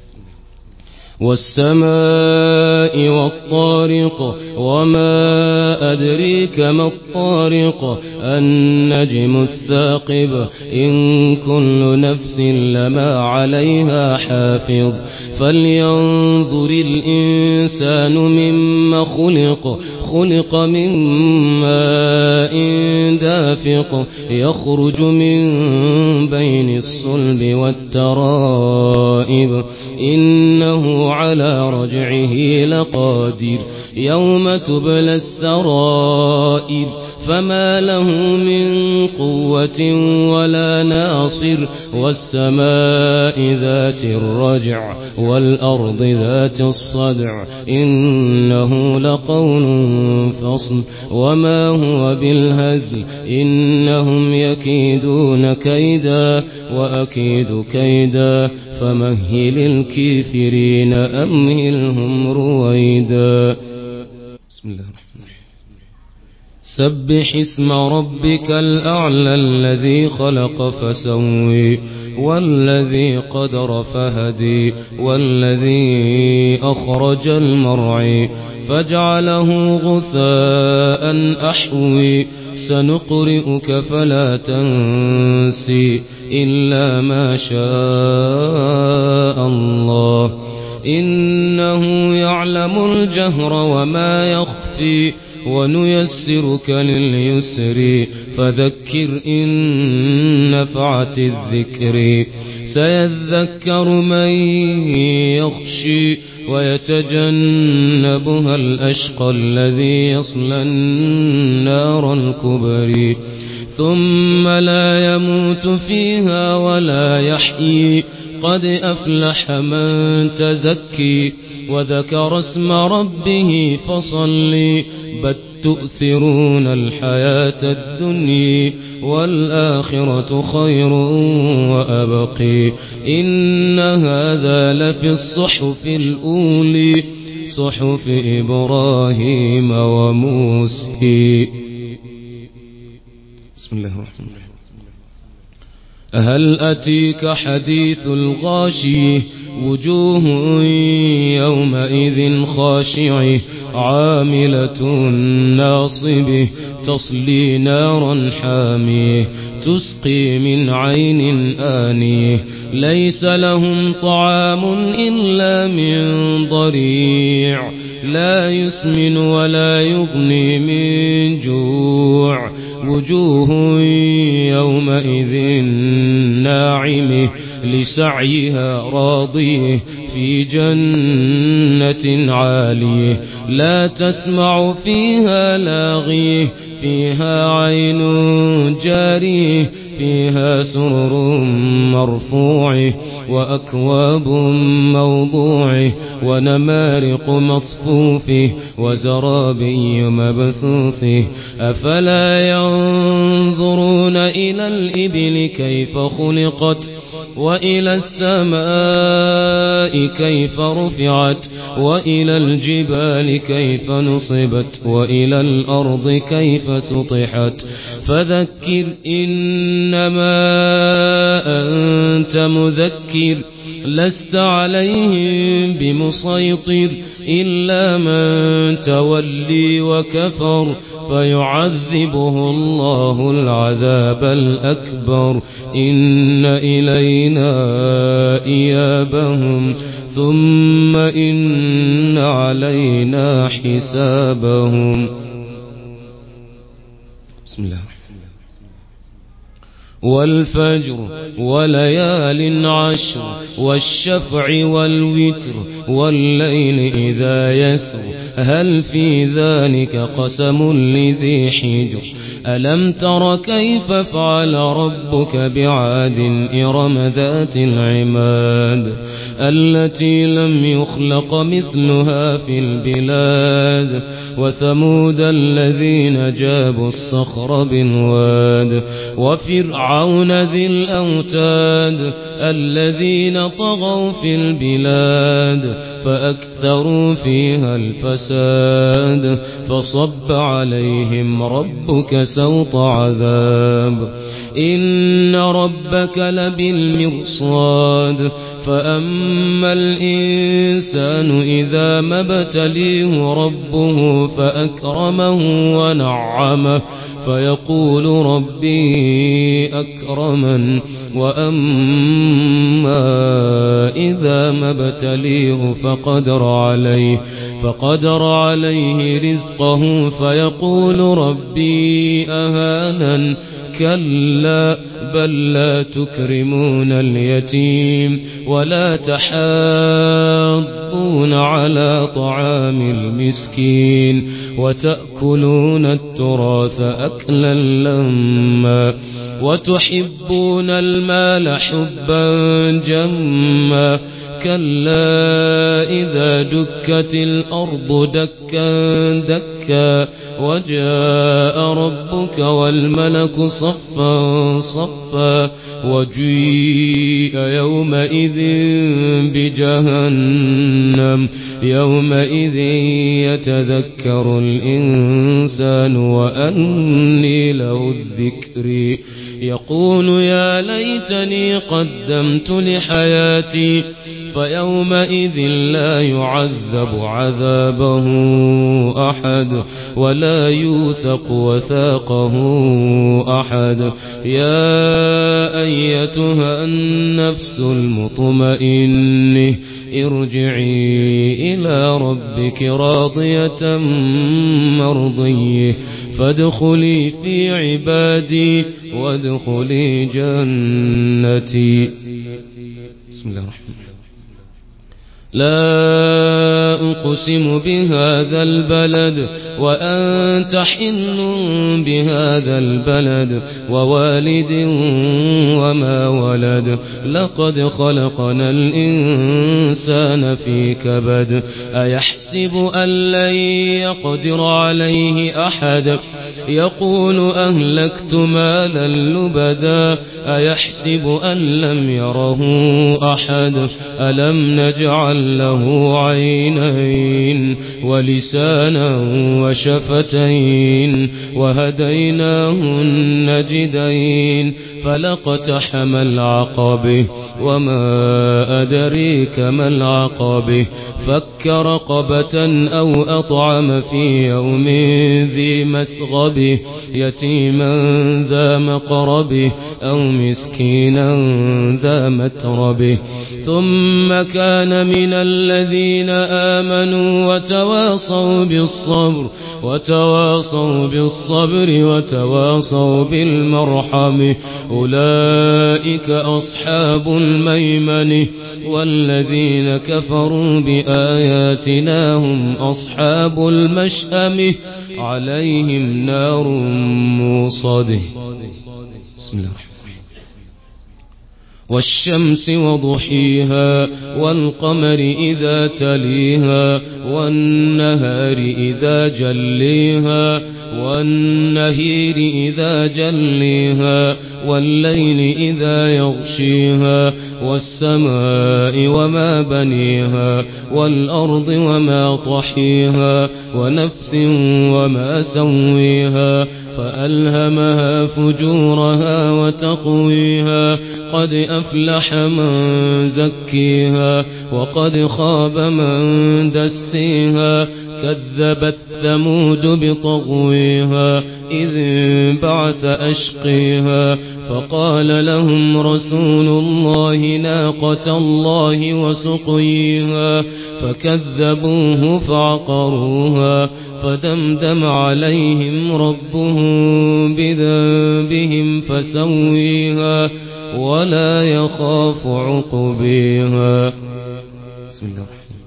والسماء والطارق وما أدريك ما الطارق النجم الثاقب إن كل نفس لما عليها حافظ. فلينظر الإنسان مما خلق من ماء دافق يخرج من بين الصلب والترائب إنه على رجعه لقادر يوم تبلى السرائر فما له من قوة ولا ناصر. والسماء ذات الرجع والأرض ذات الصدع إنه لقول فصل وما هو بالهزل إنهم يكيدون كيدا وأكيد كيدا فمهل الكافرين أمهلهم رويدا. بسم الله الرحمن الرحيم. سبح اسم ربك الأعلى الذي خلق فسوي والذي قدر فهدي والذي أخرج المرعي فجعله غثاء أحوي. سنقرئك فلا تنسي إلا ما شاء الله إنه يعلم الجهر وما يخفي ونيسرك لليسر فذكر إن نفعت الذكر. سيذكر من يخشي ويتجنبها الأشقى الذي يصلى النار الكبرى ثم لا يموت فيها ولا يحيي قد أفلح من تزكي وذكر اسم ربه فصلي بل تؤثرون الحياة الدنيا والآخرة خير وأبقي إن هذا لفي الصحف الأولي صحف إبراهيم وموسى. بسم الله الرحمن الرحيم. هل أتيك حديث الغاشية وجوه يومئذ خاشعة عاملة ناصبة تصلي نارا حامية تسقي من عين آنية ليس لهم طعام إلا من ضريع لا يسمن ولا يغني من جوع وجوه يومئذ ناعمة لسعيها راضية في جنة عالية لا تسمع فيها لاغية فيها عين جارية فيها سرر مرفوعة وأكواب موضوعة ونمارق مصفوفة وزرابي مبثوثة أفلا ينظرون إلى الإبل كيف خلقت وإلى السماء كيف رفعت وإلى الجبال كيف نصبت وإلى الأرض كيف سطحت فذكر إنما أنت مذكر لست عليهم بمسيطر إلا من تولي وكفر فيعذبه الله العذاب الأكبر إن إلينا إيابهم ثم إن علينا حسابهم. بسم الله والفجر وليال عشر والشفع والوتر والليل إذا يسر هل في ذلك قسم لذي حجر ألم تر كيف فعل ربك بعاد إرم ذات العماد التي لم يخلق مثلها في البلاد وثمود الذين جابوا الصخر بالواد وفرعون ذي الأوتاد الذين طغوا في البلاد فأكثروا فيها الفساد فصب عليهم ربك سوط عذاب إن ربك لبالمرصاد فأما الإنسان إذا ما ابتليه ربه فأكرمه ونعمه فيقول ربي أكرمن وأما إذا ما ابتليه فقدر عليه رزقه فيقول ربي أهانن كلا بل لا تكرمون اليتيم ولا تحاضون على طعام المسكين وتأكلون التراث أكلا لما وتحبون المال حبا جما كلا إذا دكت الأرض دكا دكا وجاء ربك والملك صفا صفا وجيء يومئذ بجهنم يومئذ يتذكر الإنسان وأني له الذكر يقول يا ليتني قدمت لحياتي فيومئذ لا يعذب عذابه أحد ولا يوثق وثاقه أحد يا أيتها النفس المطمئنة ارجعي إلى ربك راضية مرضية فادخلي في عبادي وادخلي جنتي. بسم الله الرحمن الرحيم. لا أقسم بهذا البلد وأنت حل بهذا البلد ووالد وما ولد لقد خلقنا الإنسان في كبد أيحسب أن لن يقدر عليه أحد يقول أهلكت مالا لبدا أيحسب أن لم يره أحد ألم نجعل واجعل له عينين ولسانا وشفتين وهديناه النجدين فلاقتحم العقبة وما أدريك ما العقبة فك رقبة أو أطعم في يوم ذي مسغبة يتيما ذا مقربة أو مسكينا ذا متربة ثم كان من الذين آمنوا وتواصوا بالصبر وتواصوا بالمرحمة أولئك أصحاب الميمنة والذين كفروا بآياتنا هم أصحاب المشأمة عليهم نار موصدة. بسم الله الرحمن الرحيم. والشمس وضحيها والقمر إذا تليها والنهار إذا جليها والنهير إذا جليها والليل إذا يغشيها والسماء وما بنيها والأرض وما طحيها ونفس وما سويها فألهمها فجورها وتقويها قد أفلح من زكيها وقد خاب من دسيها كذبت ثمود بطغويها إذ انبعث أشقيها فقال لهم رسول الله ناقة الله وسقيها فكذبوه فعقروها فدمدم عليهم ربهم بذنبهم فسويها ولا يخاف عقبيها. بسم الله الرحمن الرحيم.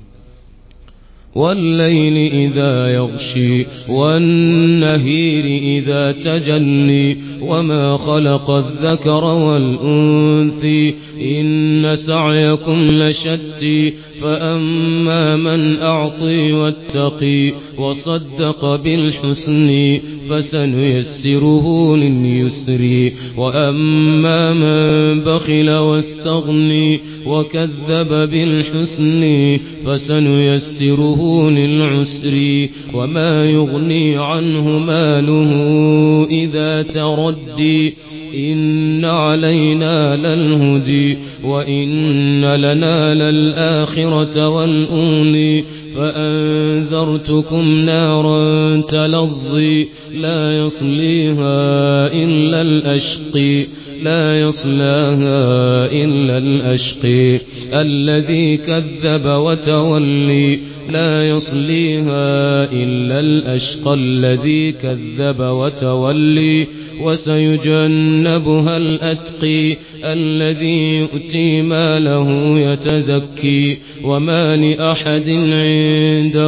والليل إذا يغشي والنهير إذا تجلي وما خلق الذكر والأنثي إن سعيكم لشتى فأما من أعطي واتقي وصدق بالحسن فسنيسره لليسر وأما من بخل واستغني وكذب بالحسن فسنيسره للعسر وما يغني عنه ماله إذا تردي إن علينا للهدي وإن لنا للآخرة والأولي فأنذرتكم نارا تلظي لا يصلاها إلا الأشقي الذي كذب وتولي لا يصليها إلا الأشقى الذي كذب وتولي وسيجنبها الأتقي الذي يؤتي ماله يتزكي وما لأحد عنده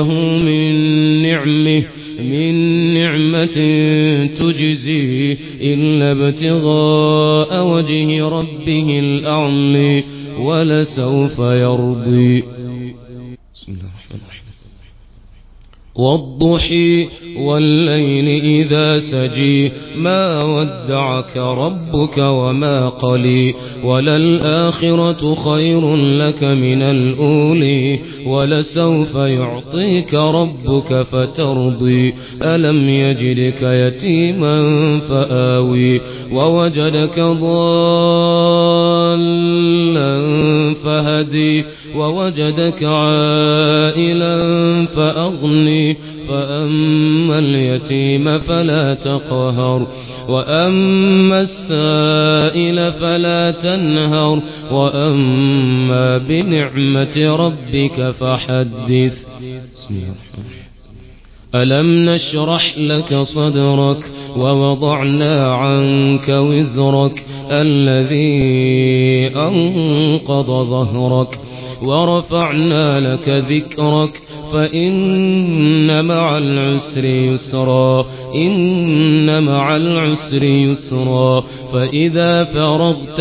من نعمة تجزي إلا ابتغاء وجه ربه الأعلى ولسوف يرضي. بسم الله الرحمن الرحيم. والضحى والليل إذا سجى ما ودعك ربك وما قلى وللآخرة خير لك من الأولى ولسوف يعطيك ربك فترضي ألم يجدك يتيما فآوي ووجدك ضالا فهدي ووجدك عائلا فأغني فأما اليتيم فلا تقهر وأما السائل فلا تنهر وأما بنعمة ربك فحدث. بسم الله الرحمن الرحيم. ألم نشرح لك صدرك ووضعنا عنك وزرك الذي أنقض ظهرك ورفعنا لك ذكرك فإن مع العسر يسرا إن مع العسر يسرا فإذا فرغت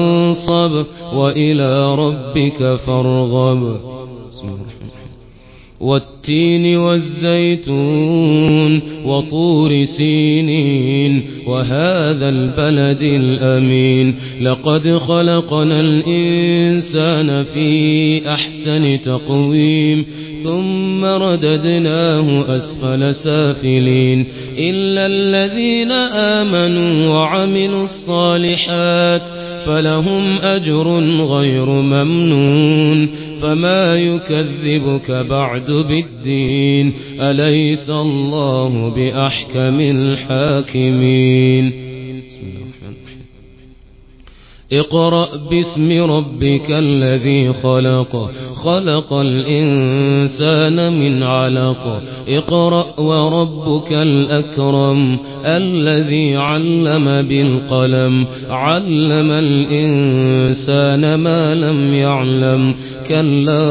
فانصب وإلى ربك فارغب. بسم الله الرحمن الرحيم. والتين والزيتون وطور سينين وهذا البلد الأمين لقد خلقنا الإنسان في أحسن تقويم ثم رددناه أسفل سافلين إلا الذين آمنوا وعملوا الصالحات فلهم أجر غير ممنون فما يكذبك بعد بالدين أليس الله بأحكم الحاكمين اقرأ باسم ربك الذي خلق خلق الإنسان من علق اقرأ وربك الأكرم الذي علم بالقلم علم الإنسان ما لم يعلم كلا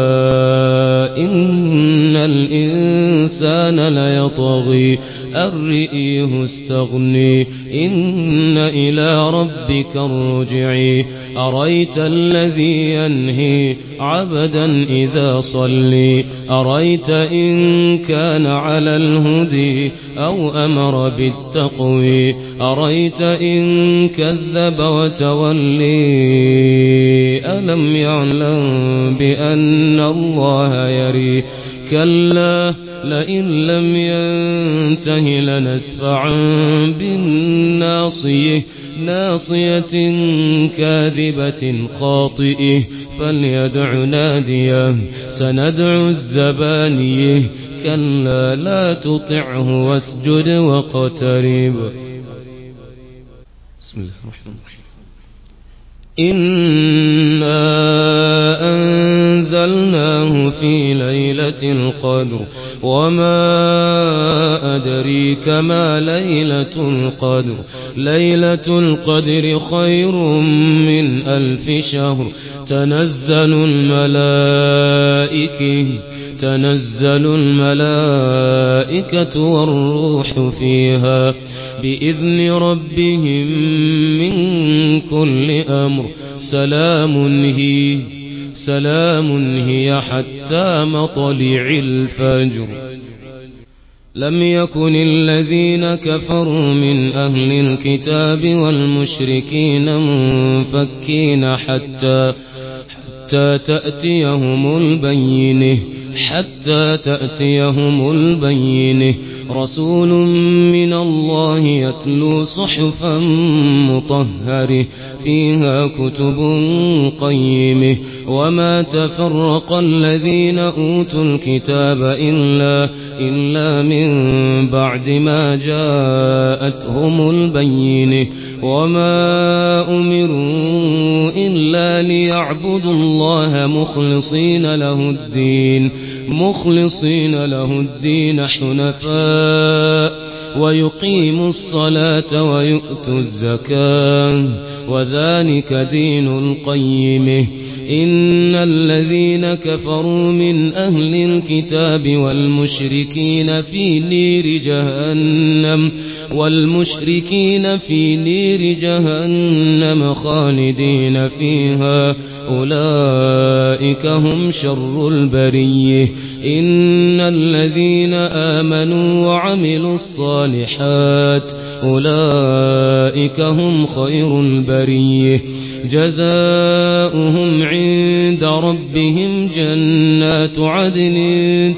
إن الإنسان ليطغي أن رآه استغني إن إلى ربك الرجع أرأيت الذي ينهي عبدا إذا صلي أرأيت إن كان على الهدي أو أمر بالتقوي أرأيت إن كذب وتولي ألم يعلم بأن الله يري كلا لئن لم ينته لنسفعا بالناصية ناصية كاذبة خاطئة فليدع ناديه سندع الزبانيه كلا لا تطعه واسجد واقترب بسم الله الرحمن الرحيم إنا أنزلناه في ليلة القدر وما أدريك ما ليلة القدر ليلة القدر خير من 1000 شهر تنزل الملائكة والروح فيها بإذن ربهم من كل أمر سلام هي حتى مطلع الفجر لم يكن الذين كفروا من أهل الكتاب والمشركين منفكين حتى تأتيهم البينة رسول من الله يتلو صحفا مطهرة فيها كتب قيمة وما تفرق الذين أوتوا الكتاب إلا من بعد ما جاءتهم البينة وما أمروا إلا ليعبدوا الله مخلصين له الدين حنفاء ويقيموا الصلاة ويؤتوا الزكاة وذلك دين القيمة إن الذين كفروا من أهل الكتاب والمشركين في نير جهنم خالدين فيها أولئك هم شر البرية إن الذين آمنوا وعملوا الصالحات أولئك هم خير البرية جزاؤهم عند ربهم جنات عدن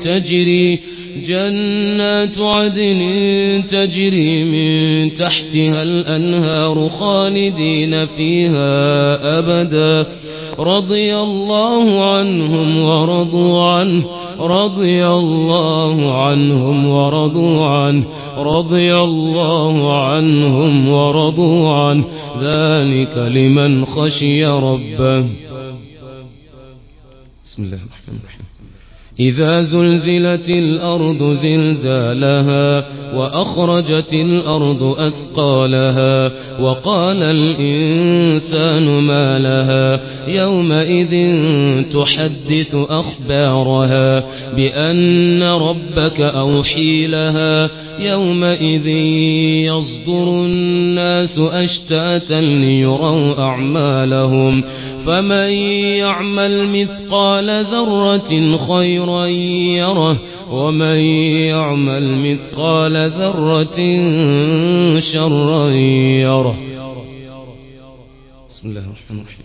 تجري من تحتها الأنهار خالدين فيها أبدا رضي الله عنهم ورضوا عنه ذلك لمن خشي ربه بسم الله الرحمن الرحيم إذا زلزلت الأرض زلزالها وأخرجت الأرض أثقالها وقال الإنسان ما لها يومئذ تحدث أخبارها بأن ربك أوحي لها يومئذ يصدر الناس أشتاتا ليروا أعمالهم فمن يعمل مثقال ذرة خيرا يره ومن يعمل مثقال ذرة شرا يره. بسم الله الرحمن الرحيم.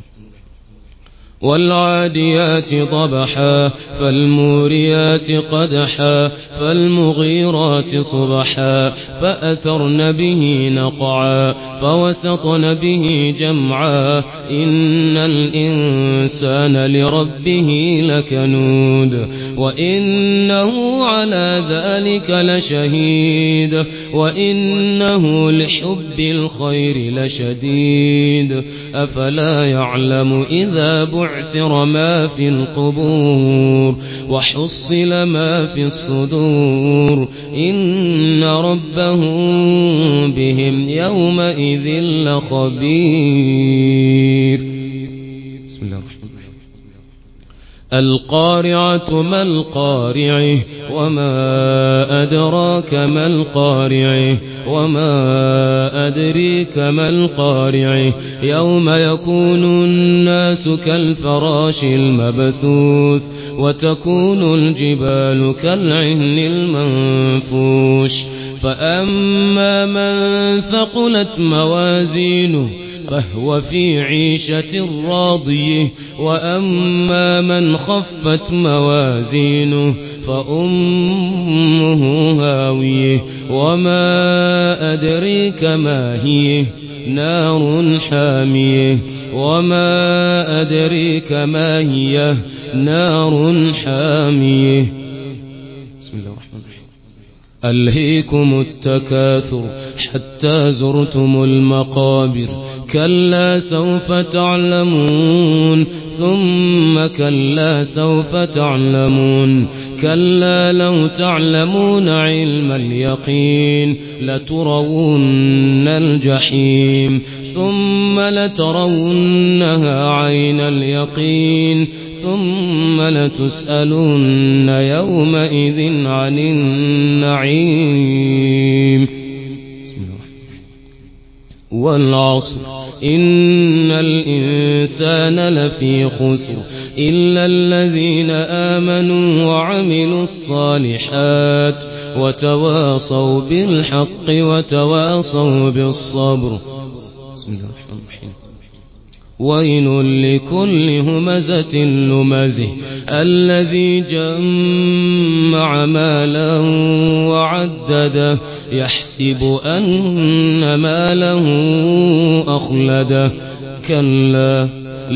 والعاديات ضبحا فالموريات قدحا فالمغيرات صبحا فأثرن به نقعا فوسطن به جمعا إن الإنسان لربه لكنود وإنه على ذلك لشهيد وإنه لحب الخير لشديد أفلا يعلم إذا بعثر ما في القبور وحصل ما في الصدور إن ربهم بهم يومئذ لخبير. بسم الله الرحمن الرحيم. القارعة ما القارعة وما أدراك ما القارعة وما أدريك ما القارعة يوم يكون الناس كالفراش المبثوث وتكون الجبال كالعهن المنفوش فأما من ثقلت موازينه فهو في عيشة راضية وأما من خفت موازينه فأمه هاوية وما أدريك ما هي نار حامية وما أدريك ما هي نار حامية. بسم الله الرحمن الرحيم. ألهيكم التكاثر حتى زرتم المقابر كلا سوف تعلمون ثم كلا سوف تعلمون كلا لو تعلمون علم اليقين لترون الجحيم ثم لترونها عين اليقين ثم لتسألن يومئذ عن النعيم. والعصر إن الإنسان لفي خسر إلا الذين آمنوا وعملوا الصالحات وتواصوا بالحق وتواصوا بالصبر. بسم الله الرحمن الرحيم. ويل لكل همزة لمزه الذي جمع مالا وعدده يحسب أن ماله أخلده كلا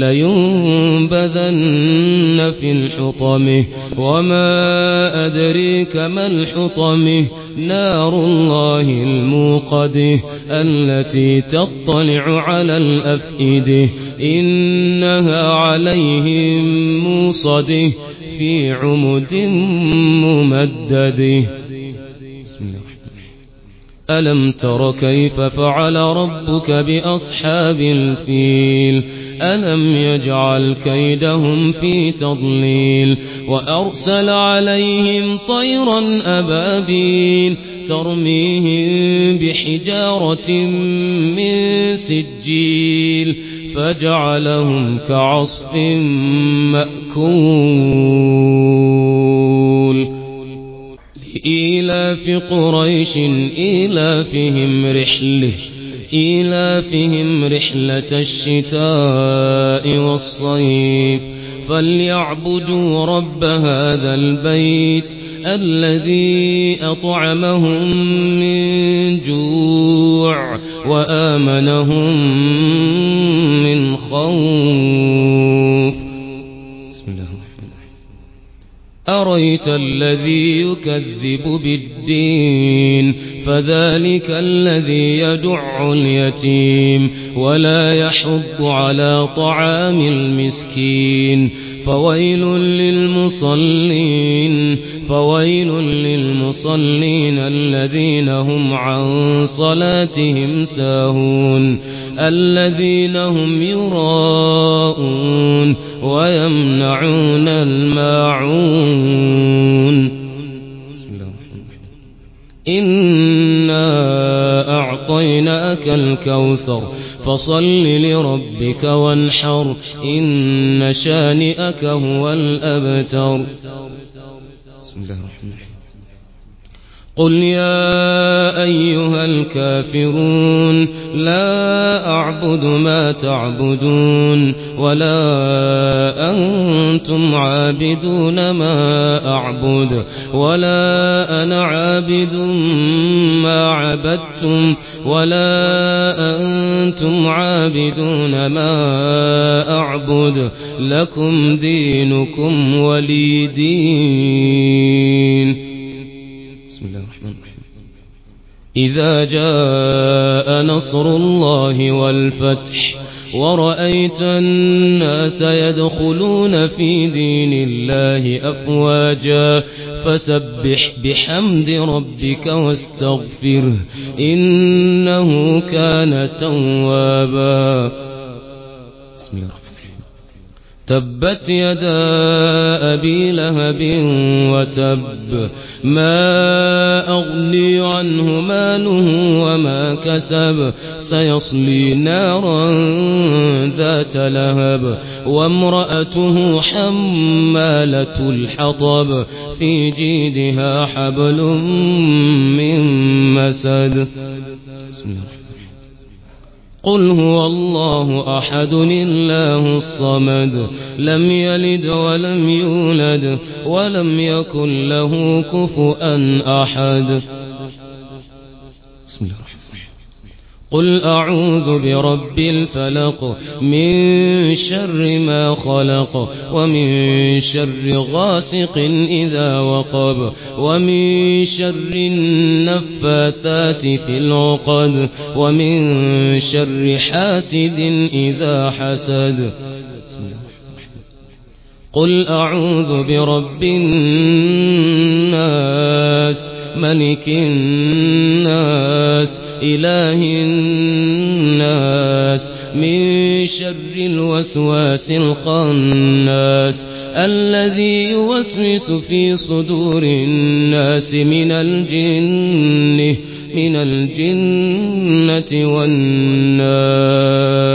لينبذن في الحطمة وما أدريك ما الحطمة نار الله الموقدة التي تطلع على الأفئدة إنها عليهم موصدة في عمد ممددة. بسم الله. ألم تر كيف فعل ربك بأصحاب الفيل ألم يجعل كيدهم في تضليل وأرسل عليهم طيرا أبابيل ترميهم بحجارة من سجيل فجعلهم كعصف مأكول. لإيلاف قريش إيلافهم رحلة الشتاء والصيف فليعبدوا رب هذا البيت الذي أطعمهم من جوع وآمنهم من خوف. بسم الله الرحمن الرحيم. أريت الذي يكذب بالدين فذلك الذي يدع اليتيم ولا يحض على طعام المسكين فويل للمصلين الذين هم عن صلاتهم ساهون الذين هم يراءون ويمنعون الماعون. بسم الله الرحمن الرحيم. إنا أعطيناك الكوثر فصل لربك وانحر إن شانئك هو الأبتر. بسم الله الرحمن الرحيم. قل يا أيها الكافرون لا أعبد ما تعبدون ولا أنتم عابدون ما أعبد ولا أنا عابد ما عبدتم ولا أنتم عابدون ما أعبد لكم دينكم ولي دين. بسم الله الرحمن الرحيم. إذا جاء نصر الله والفتح ورأيت الناس يدخلون في دين الله أفواجا فسبح بحمد ربك واستغفره إنه كان توابا. بسم الله الرحمن الرحيم. تبت يدا أبي لهب وتب ما أغني عنه ماله وما كسب سيصلي نارا ذات لهب وامرأته حمالة الحطب في جيدها حبل من مسد. بسم الله. قل هو الله أحد الله الصمد لم يلد ولم يولد ولم يكن له كفؤا أحد. بسم الله الرحمن الرحيم. قل أعوذ برب الفلق من شر ما خلق ومن شر غاسق إذا وقب ومن شر النفاثات في العقد ومن شر حاسد إذا حسد. قل أعوذ برب الناس ملك الناس إله الناس من شر الوسواس الخناس الذي يوسوس في صدور الناس من الجنة والناس.